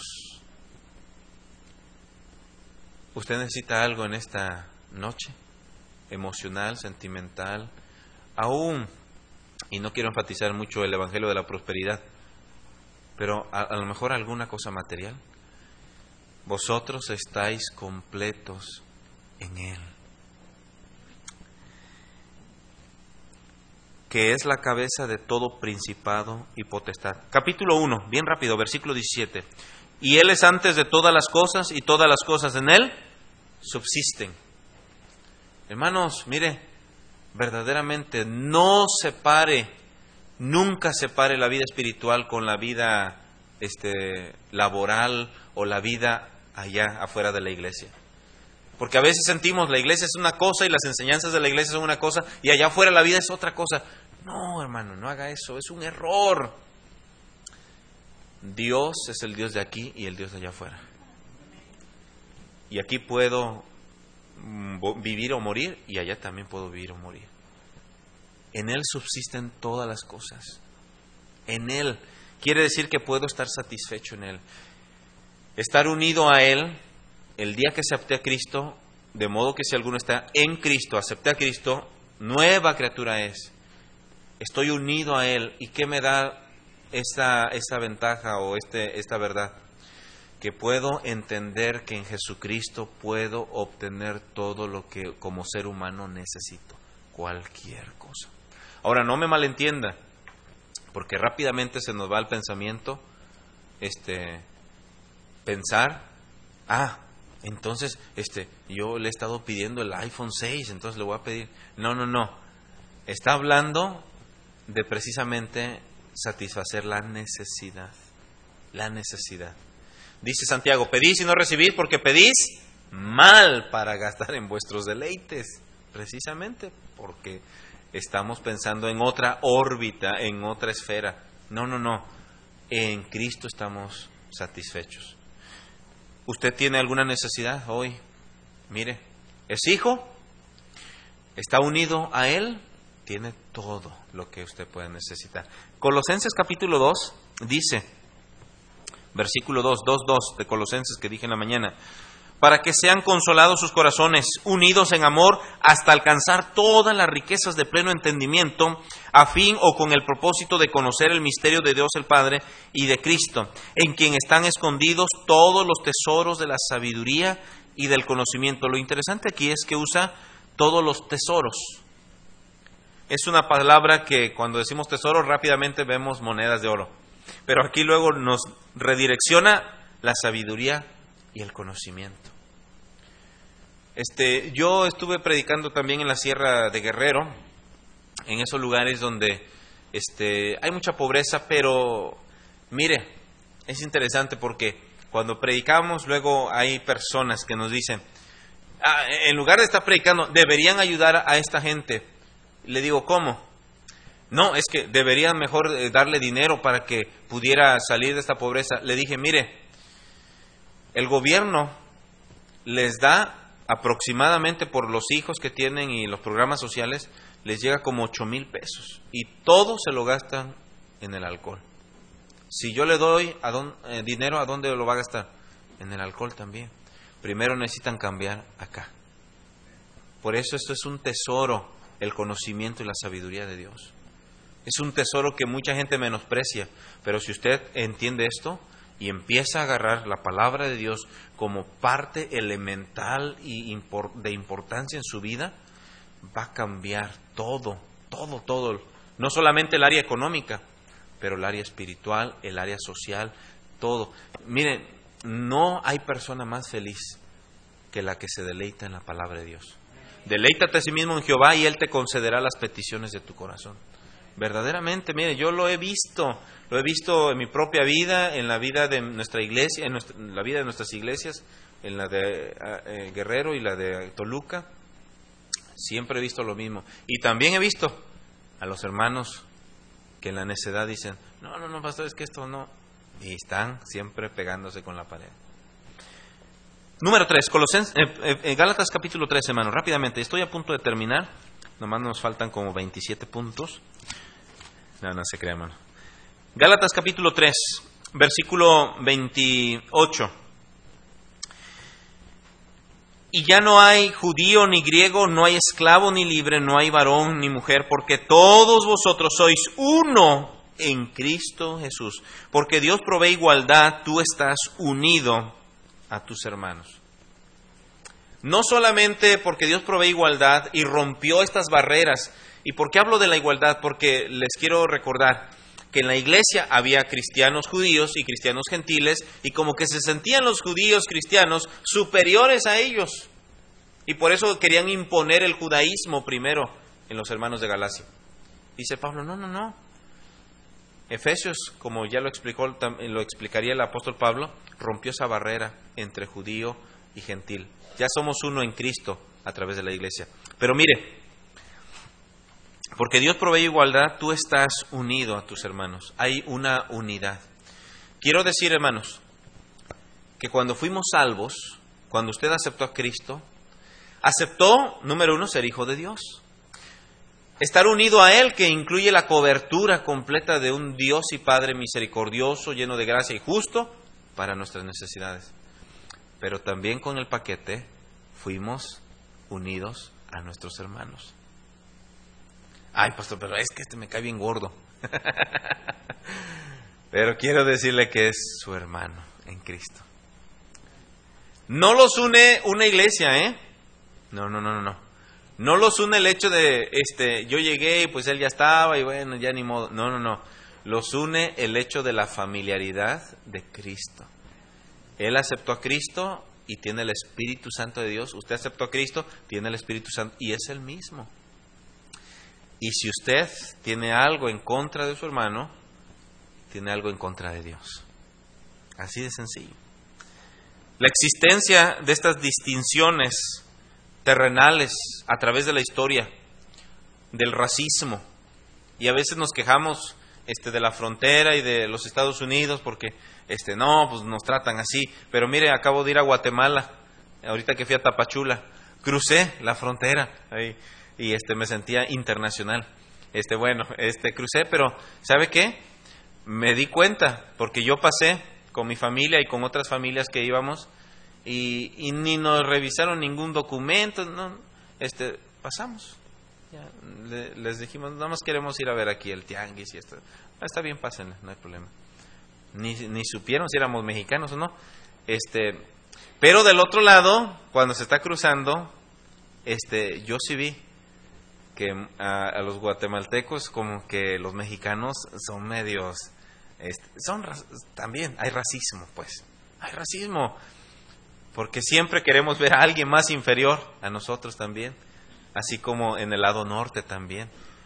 Speaker 1: Usted necesita algo en esta noche, emocional, sentimental, aún, y no quiero enfatizar mucho el evangelio de la prosperidad, pero a, a lo mejor alguna cosa material. Vosotros estáis completos en Él, que es la cabeza de todo principado y potestad. Capítulo uno, bien rápido, versículo diecisiete. Y Él es antes de todas las cosas, y todas las cosas en Él subsisten. Hermanos, mire, verdaderamente no separe, nunca separe la vida espiritual con la vida este, laboral o la vida allá afuera de la iglesia. Porque a veces sentimos la iglesia es una cosa y las enseñanzas de la iglesia son una cosa y allá afuera la vida es otra cosa. No, hermano, no haga eso, es un error. Dios es el Dios de aquí y el Dios de allá afuera. Y aquí puedo vivir o morir y allá también puedo vivir o morir. En Él subsisten todas las cosas. En Él quiere decir que puedo estar satisfecho en Él. Estar unido a Él, el día que acepté a Cristo, de modo que si alguno está en Cristo, acepté a Cristo, nueva criatura es. Estoy unido a Él. ¿Y qué me da esta, esta ventaja o este, esta verdad? Que puedo entender que en Jesucristo puedo obtener todo lo que como ser humano necesito. Cualquier cosa. Ahora, no me malentienda, porque rápidamente se nos va el pensamiento, este... pensar, ah, entonces este, yo le he estado pidiendo el iPhone seis, entonces le voy a pedir. No, no, no. Está hablando de precisamente satisfacer la necesidad. La necesidad. Dice Santiago, pedís y no recibís porque pedís mal para gastar en vuestros deleites. Precisamente porque estamos pensando en otra órbita, en otra esfera. No, no, no. En Cristo estamos satisfechos. ¿Usted tiene alguna necesidad hoy? Mire, ¿es hijo? ¿Está unido a Él? Tiene todo lo que usted puede necesitar. Colosenses capítulo dos dice, versículo dos, dos, dos de Colosenses que dije en la mañana, para que sean consolados sus corazones, unidos en amor, hasta alcanzar todas las riquezas de pleno entendimiento, a fin o con el propósito de conocer el misterio de Dios el Padre y de Cristo, en quien están escondidos todos los tesoros de la sabiduría y del conocimiento. Lo interesante aquí es que usa todos los tesoros. Es una palabra que cuando decimos tesoros rápidamente vemos monedas de oro, pero aquí luego nos redirecciona la sabiduría y el conocimiento. Este, yo estuve predicando también en la Sierra de Guerrero, en esos lugares donde este, hay mucha pobreza, pero Mire, es interesante porque cuando predicamos, luego hay personas que nos dicen, ah, en lugar de estar predicando, deberían ayudar a esta gente. Le digo, ¿cómo? No, es que deberían mejor darle dinero para que pudiera salir de esta pobreza. Le dije, mire, el gobierno les da aproximadamente por los hijos que tienen y los programas sociales, les llega como ocho mil pesos y todo se lo gastan en el alcohol. Si yo le doy a don, eh, dinero, ¿a dónde lo va a gastar? En el alcohol también. Primero necesitan cambiar acá. Por eso esto es un tesoro, el conocimiento y la sabiduría de Dios. Es un tesoro que mucha gente menosprecia, pero si usted entiende esto y empieza a agarrar la palabra de Dios como parte elemental y impor- de importancia en su vida, va a cambiar todo, todo, todo. No solamente el área económica, pero el área espiritual, el área social, todo. Miren, no hay persona más feliz que la que se deleita en la palabra de Dios. Deleítate a sí mismo en Jehová y Él te concederá las peticiones de tu corazón. Verdaderamente, mire, yo lo he visto, lo he visto en mi propia vida, en la vida de nuestra iglesia, en, nuestra, en la vida de nuestras iglesias, en la de eh, Guerrero y la de Toluca. Siempre he visto lo mismo. Y también he visto a los hermanos que en la necedad dicen, no, no, no, pastor, es que esto no. Y están siempre pegándose con la pared. Número tres, Colosenses, eh, eh, Gálatas capítulo tres, hermano, rápidamente, estoy a punto de terminar, nomás nos faltan como veintisiete puntos. No, no se crea, hermano. Gálatas capítulo tres, versículo veintiocho. Y ya no hay judío ni griego, no hay esclavo ni libre, no hay varón ni mujer, porque todos vosotros sois uno en Cristo Jesús. Porque Dios provee igualdad, tú estás unido a tus hermanos. No solamente porque Dios provee igualdad y rompió estas barreras. ¿Y por qué hablo de la igualdad? Porque les quiero recordar que en la iglesia había cristianos judíos y cristianos gentiles, y como que se sentían los judíos cristianos superiores a ellos. Y por eso querían imponer el judaísmo primero en los hermanos de Galacia. Dice Pablo, no, no, no. Efesios, como ya lo explicó, lo explicaría el apóstol Pablo, rompió esa barrera entre judío y gentil. Ya somos uno en Cristo a través de la iglesia. Pero mire, porque Dios provee igualdad, tú estás unido a tus hermanos. Hay una unidad. Quiero decir, hermanos, que cuando fuimos salvos, cuando usted aceptó a Cristo, aceptó, número uno, ser hijo de Dios. Estar unido a Él, que incluye la cobertura completa de un Dios y Padre misericordioso, lleno de gracia y justo para nuestras necesidades. Pero también con el paquete fuimos unidos a nuestros hermanos. Ay, pastor, pero es que este me cae bien gordo. Pero quiero decirle que es su hermano en Cristo. No los une una iglesia, ¿eh? No, no, no, no, no. No los une el hecho de, este, yo llegué y pues él ya estaba y bueno, ya ni modo. No, no, no. Los une el hecho de la familiaridad de Cristo. Él aceptó a Cristo y tiene el Espíritu Santo de Dios. Usted aceptó a Cristo, tiene el Espíritu Santo y es el mismo. Y si usted tiene algo en contra de su hermano, tiene algo en contra de Dios. Así de sencillo. La existencia de estas distinciones terrenales a través de la historia, del racismo, y a veces nos quejamos este, de la frontera y de los Estados Unidos porque este, no, pues nos tratan así. Pero mire, acabo de ir a Guatemala, ahorita que fui a Tapachula, crucé la frontera ahí. Y este me sentía internacional. Este bueno, este crucé, pero ¿sabe qué? Me di cuenta, porque yo pasé con mi familia y con otras familias que íbamos, y, y ni nos revisaron ningún documento, no, este, pasamos. Ya, le, les dijimos, nada más queremos ir a ver aquí el tianguis y esto. Ah, está bien, pásenle, no hay problema. Ni, ni supieron si éramos mexicanos o no. Este, pero del otro lado, cuando se está cruzando, este, yo sí vi que a, a los guatemaltecos como que los mexicanos son medios, este, son también hay racismo, pues, hay racismo, porque siempre queremos ver a alguien más inferior a nosotros también, así como en el lado norte también.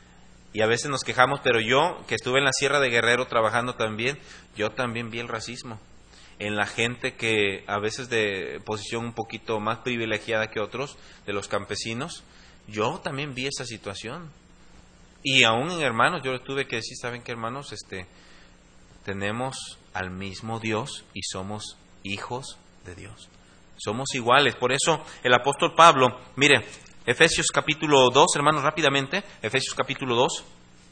Speaker 1: Y a veces nos quejamos, pero yo, que estuve en la Sierra de Guerrero trabajando también, yo también vi el racismo en la gente que a veces de posición un poquito más privilegiada que otros, de los campesinos. Yo también vi esa situación. Y aún en hermanos, yo les tuve que decir, ¿saben qué, hermanos? Este, tenemos al mismo Dios y somos hijos de Dios. Somos iguales. Por eso el apóstol Pablo, mire, Efesios capítulo dos, hermanos, rápidamente, Efesios capítulo dos.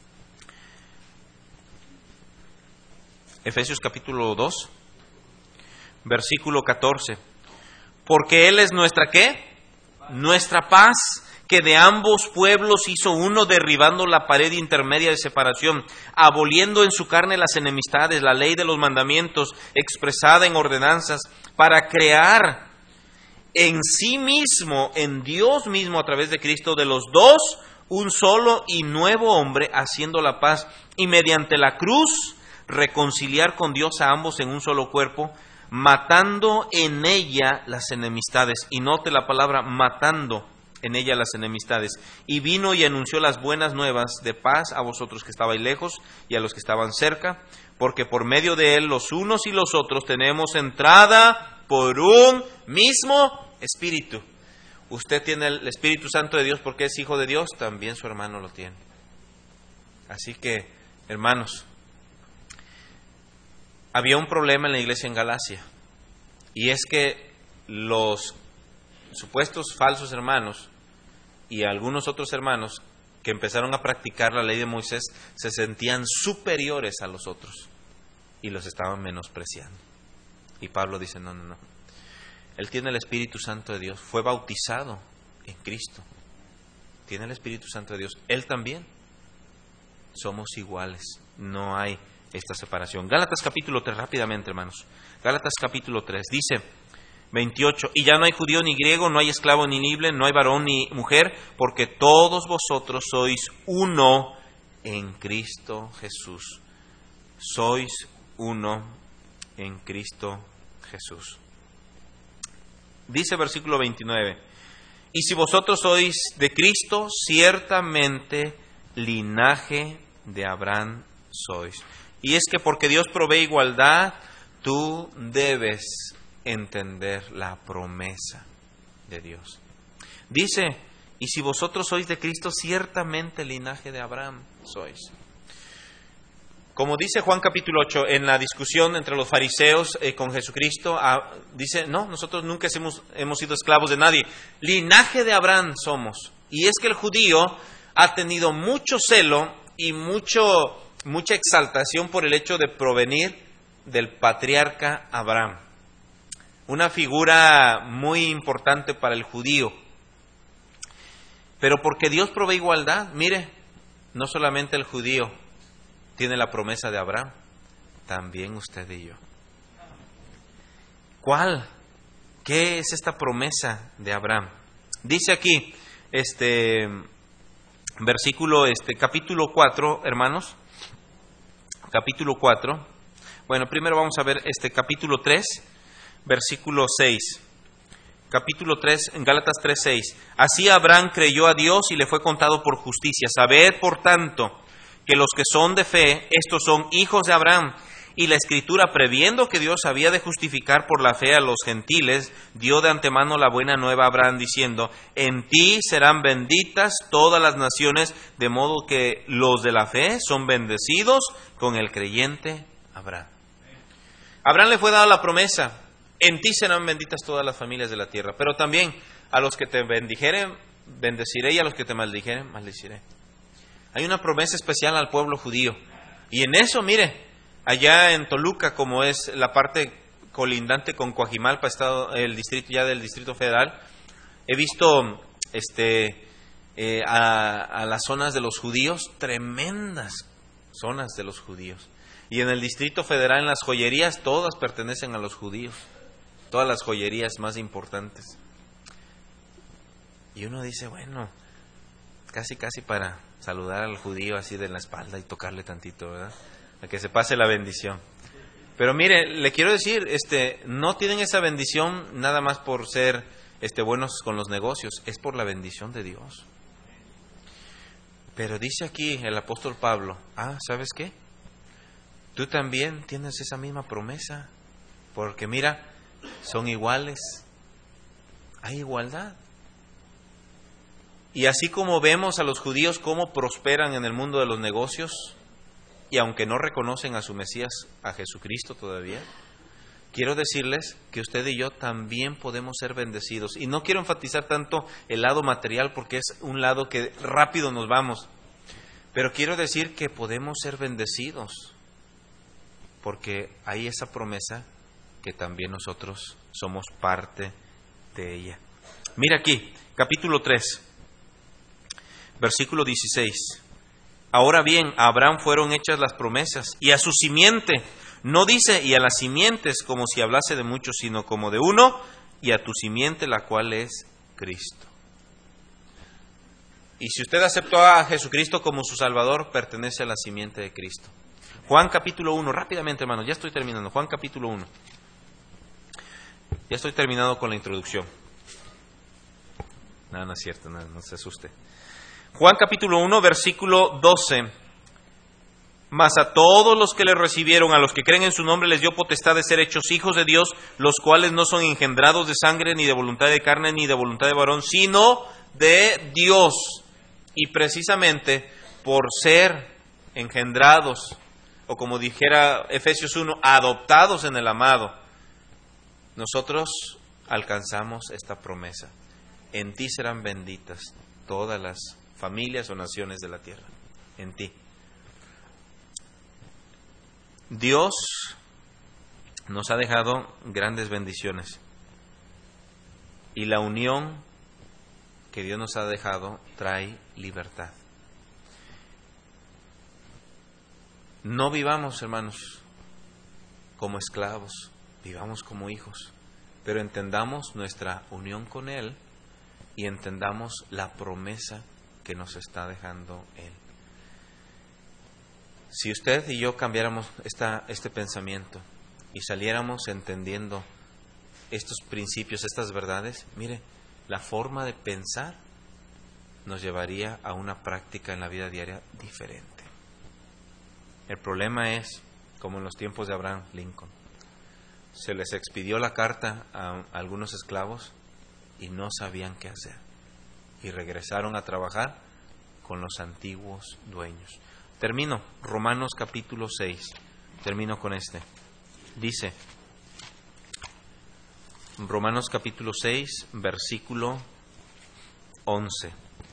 Speaker 1: Efesios capítulo dos, versículo catorce. Porque Él es nuestra, ¿qué? Nuestra paz, que de ambos pueblos hizo uno, derribando la pared intermedia de separación, aboliendo en su carne las enemistades, la ley de los mandamientos expresada en ordenanzas, para crear en sí mismo, en Dios mismo, a través de Cristo, de los dos, un solo y nuevo hombre, haciendo la paz, y mediante la cruz reconciliar con Dios a ambos en un solo cuerpo, matando en ella las enemistades. Y note la palabra matando en ella las enemistades. Y vino y anunció las buenas nuevas de paz a vosotros que estabais lejos y a los que estaban cerca, porque por medio de él los unos y los otros tenemos entrada por un mismo Espíritu. Usted tiene el Espíritu Santo de Dios porque es hijo de Dios, también su hermano lo tiene. Así que, hermanos, había un problema en la iglesia en Galacia, y es que los supuestos falsos hermanos y algunos otros hermanos que empezaron a practicar la ley de Moisés se sentían superiores a los otros y los estaban menospreciando. Y Pablo dice, no, no, no. Él tiene el Espíritu Santo de Dios, fue bautizado en Cristo, tiene el Espíritu Santo de Dios, él también. Somos iguales, no hay esta separación. Gálatas capítulo tres, rápidamente, hermanos. Gálatas capítulo tres, dice veintiocho, y ya no hay judío ni griego, no hay esclavo ni libre, no hay varón ni mujer, porque todos vosotros sois uno en Cristo Jesús. Sois uno en Cristo Jesús. Dice versículo veintinueve, y si vosotros sois de Cristo, ciertamente linaje de Abraham sois. Y es que porque Dios provee igualdad, tú debes entender la promesa de Dios. Dice, y si vosotros sois de Cristo, ciertamente linaje de Abraham sois. Como dice Juan capítulo ocho, en la discusión entre los fariseos eh, con Jesucristo, ah, dice, no, nosotros nunca hemos, hemos sido esclavos de nadie. Linaje de Abraham somos. Y es que el judío ha tenido mucho celo y mucho, mucha exaltación por el hecho de provenir del patriarca Abraham. Una figura muy importante para el judío. Pero porque Dios provee igualdad, mire, no solamente el judío tiene la promesa de Abraham, también usted y yo. ¿Cuál? ¿Qué es esta promesa de Abraham? Dice aquí, este versículo, este capítulo cuatro, hermanos, capítulo cuatro. Bueno, primero vamos a ver este capítulo tres, versículo seis. Capítulo tres, en Gálatas tres, seis. Así Abraham creyó a Dios y le fue contado por justicia. Sabed, por tanto, que los que son de fe, estos son hijos de Abraham. Y la Escritura, previendo que Dios había de justificar por la fe a los gentiles, dio de antemano la buena nueva a Abraham, diciendo, en ti serán benditas todas las naciones, de modo que los de la fe son bendecidos con el creyente Abraham. A Abraham le fue dada la promesa, en ti serán benditas todas las familias de la tierra, pero también a los que te bendijeren, bendeciré, y a los que te maldijeren, maldeciré. Hay una promesa especial al pueblo judío. Y en eso, mire, allá en Toluca, como es la parte colindante con Coajimalpa, estado, el distrito ya del Distrito Federal, he visto este, eh, a, a las zonas de los judíos, tremendas zonas de los judíos. Y en el Distrito Federal, en las joyerías, todas pertenecen a los judíos. Todas las joyerías más importantes. Y uno dice, bueno, casi casi para saludar al judío así de la espalda y tocarle tantito, ¿verdad? A que se pase la bendición. Pero mire, le quiero decir, este, no tienen esa bendición nada más por ser este, buenos con los negocios, es por la bendición de Dios. Pero dice aquí el apóstol Pablo, ah, ¿sabes qué? Tú también tienes esa misma promesa, porque mira, son iguales, hay igualdad. Y así como vemos a los judíos cómo prosperan en el mundo de los negocios, y aunque no reconocen a su Mesías, a Jesucristo todavía, quiero decirles que usted y yo también podemos ser bendecidos. Y no quiero enfatizar tanto el lado material porque es un lado que rápido nos vamos. Pero quiero decir que podemos ser bendecidos porque hay esa promesa que también nosotros somos parte de ella. Mira aquí, capítulo tres, versículo dieciséis. Ahora bien, a Abraham fueron hechas las promesas, y a su simiente. No dice y a las simientes como si hablase de muchos, sino como de uno, y a tu simiente, la cual es Cristo. Y si usted aceptó a Jesucristo como su Salvador, pertenece a la simiente de Cristo. Juan capítulo uno, rápidamente hermanos, ya estoy terminando. Juan capítulo uno. Ya estoy terminando con la introducción. No, no es cierto, no, no se asuste. Juan capítulo uno, versículo doce. Mas a todos los que le recibieron, a los que creen en su nombre, les dio potestad de ser hechos hijos de Dios, los cuales no son engendrados de sangre, ni de voluntad de carne, ni de voluntad de varón, sino de Dios. Y precisamente por ser engendrados, o como dijera Efesios uno, adoptados en el amado, nosotros alcanzamos esta promesa. En ti serán benditas todas las familias o naciones de la tierra. En ti. Dios nos ha dejado grandes bendiciones. Y la unión que Dios nos ha dejado trae libertad. No vivamos, hermanos, como esclavos, vivamos como hijos, pero entendamos nuestra unión con Él y entendamos la promesa que nos está dejando Él. Si usted y yo cambiáramos esta, este pensamiento y saliéramos entendiendo estos principios, estas verdades, mire, la forma de pensar nos llevaría a una práctica en la vida diaria diferente. El problema es, como en los tiempos de Abraham Lincoln, se les expidió la carta a algunos esclavos y no sabían qué hacer. Y regresaron a trabajar con los antiguos dueños. Termino, Romanos capítulo seis, termino con este. Dice, Romanos capítulo seis, versículo once.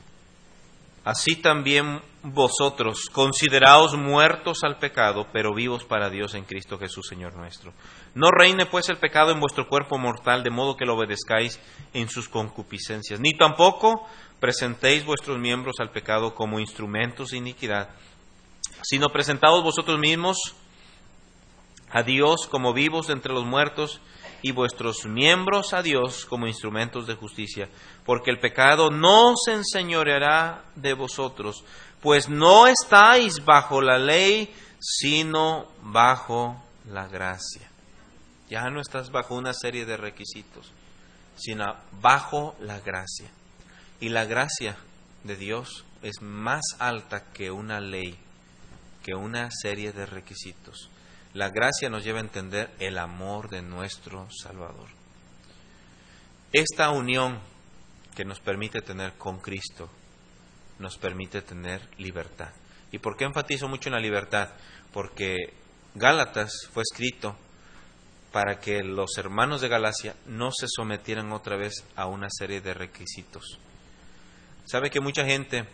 Speaker 1: Así también vosotros, consideraos muertos al pecado, pero vivos para Dios en Cristo Jesús, Señor nuestro. No reine pues el pecado en vuestro cuerpo mortal, de modo que lo obedezcáis en sus concupiscencias. Ni tampoco presentéis vuestros miembros al pecado como instrumentos de iniquidad, sino presentaos vosotros mismos a Dios como vivos entre los muertos, y vuestros miembros a Dios como instrumentos de justicia, porque el pecado no se enseñoreará de vosotros, pues no estáis bajo la ley, sino bajo la gracia. Ya no estás bajo una serie de requisitos, sino bajo la gracia. Y la gracia de Dios es más alta que una ley, que una serie de requisitos. La gracia nos lleva a entender el amor de nuestro Salvador. Esta unión que nos permite tener con Cristo, nos permite tener libertad. ¿Y por qué enfatizo mucho en la libertad? Porque Gálatas fue escrito para que los hermanos de Galacia no se sometieran otra vez a una serie de requisitos. ¿Sabe que mucha gente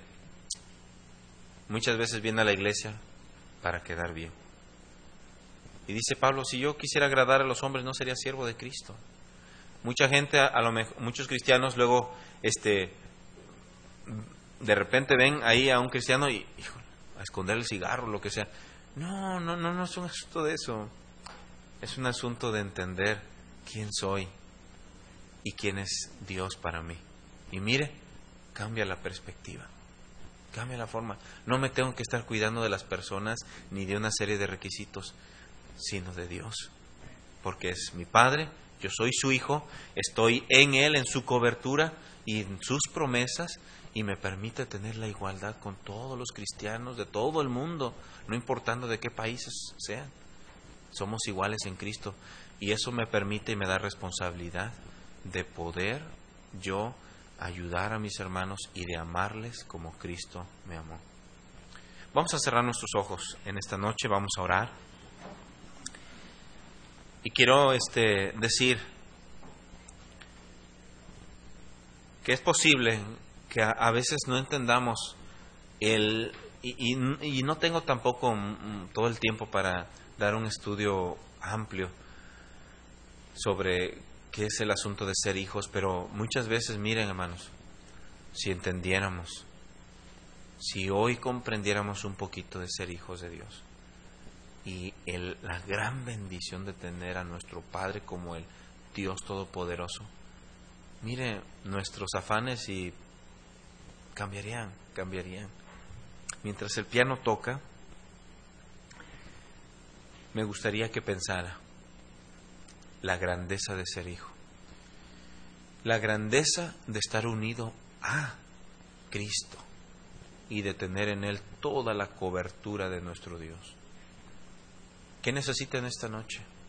Speaker 1: muchas veces viene a la iglesia para quedar bien? Y dice Pablo, si yo quisiera agradar a los hombres, no sería siervo de Cristo. Mucha gente, a lo mejor, muchos cristianos luego, este, de repente ven ahí a un cristiano y, hijo, a esconder el cigarro, lo que sea. No, no, no, no es un asunto de eso. Es un asunto de entender quién soy y quién es Dios para mí. Y mire, cambia la perspectiva. Cambia la forma. No me tengo que estar cuidando de las personas ni de una serie de requisitos, sino de Dios, porque es mi Padre Yo soy su hijo, estoy en Él, en su cobertura y en sus promesas, y me permite tener la igualdad con todos los cristianos de todo el mundo, no importando de qué países sean. Somos iguales en Cristo, y eso me permite y me da responsabilidad de poder yo ayudar a mis hermanos y de amarles como Cristo me amó. Vamos a cerrar nuestros ojos en esta noche, vamos a orar. Y quiero este, decir que es posible que a, a veces no entendamos el... Y, y, y no tengo tampoco mm, todo el tiempo para dar un estudio amplio sobre qué es el asunto de ser hijos, pero muchas veces, miren hermanos, si entendiéramos, si hoy comprendiéramos un poquito de ser hijos de Dios y el, la gran bendición de tener a nuestro Padre como el Dios Todopoderoso, mire, nuestros afanes y cambiarían, cambiarían. Mientras el piano toca, me gustaría que pensara la grandeza de ser hijo, la grandeza de estar unido a Cristo y de tener en Él toda la cobertura de nuestro Dios. ¿Qué necesita en esta noche?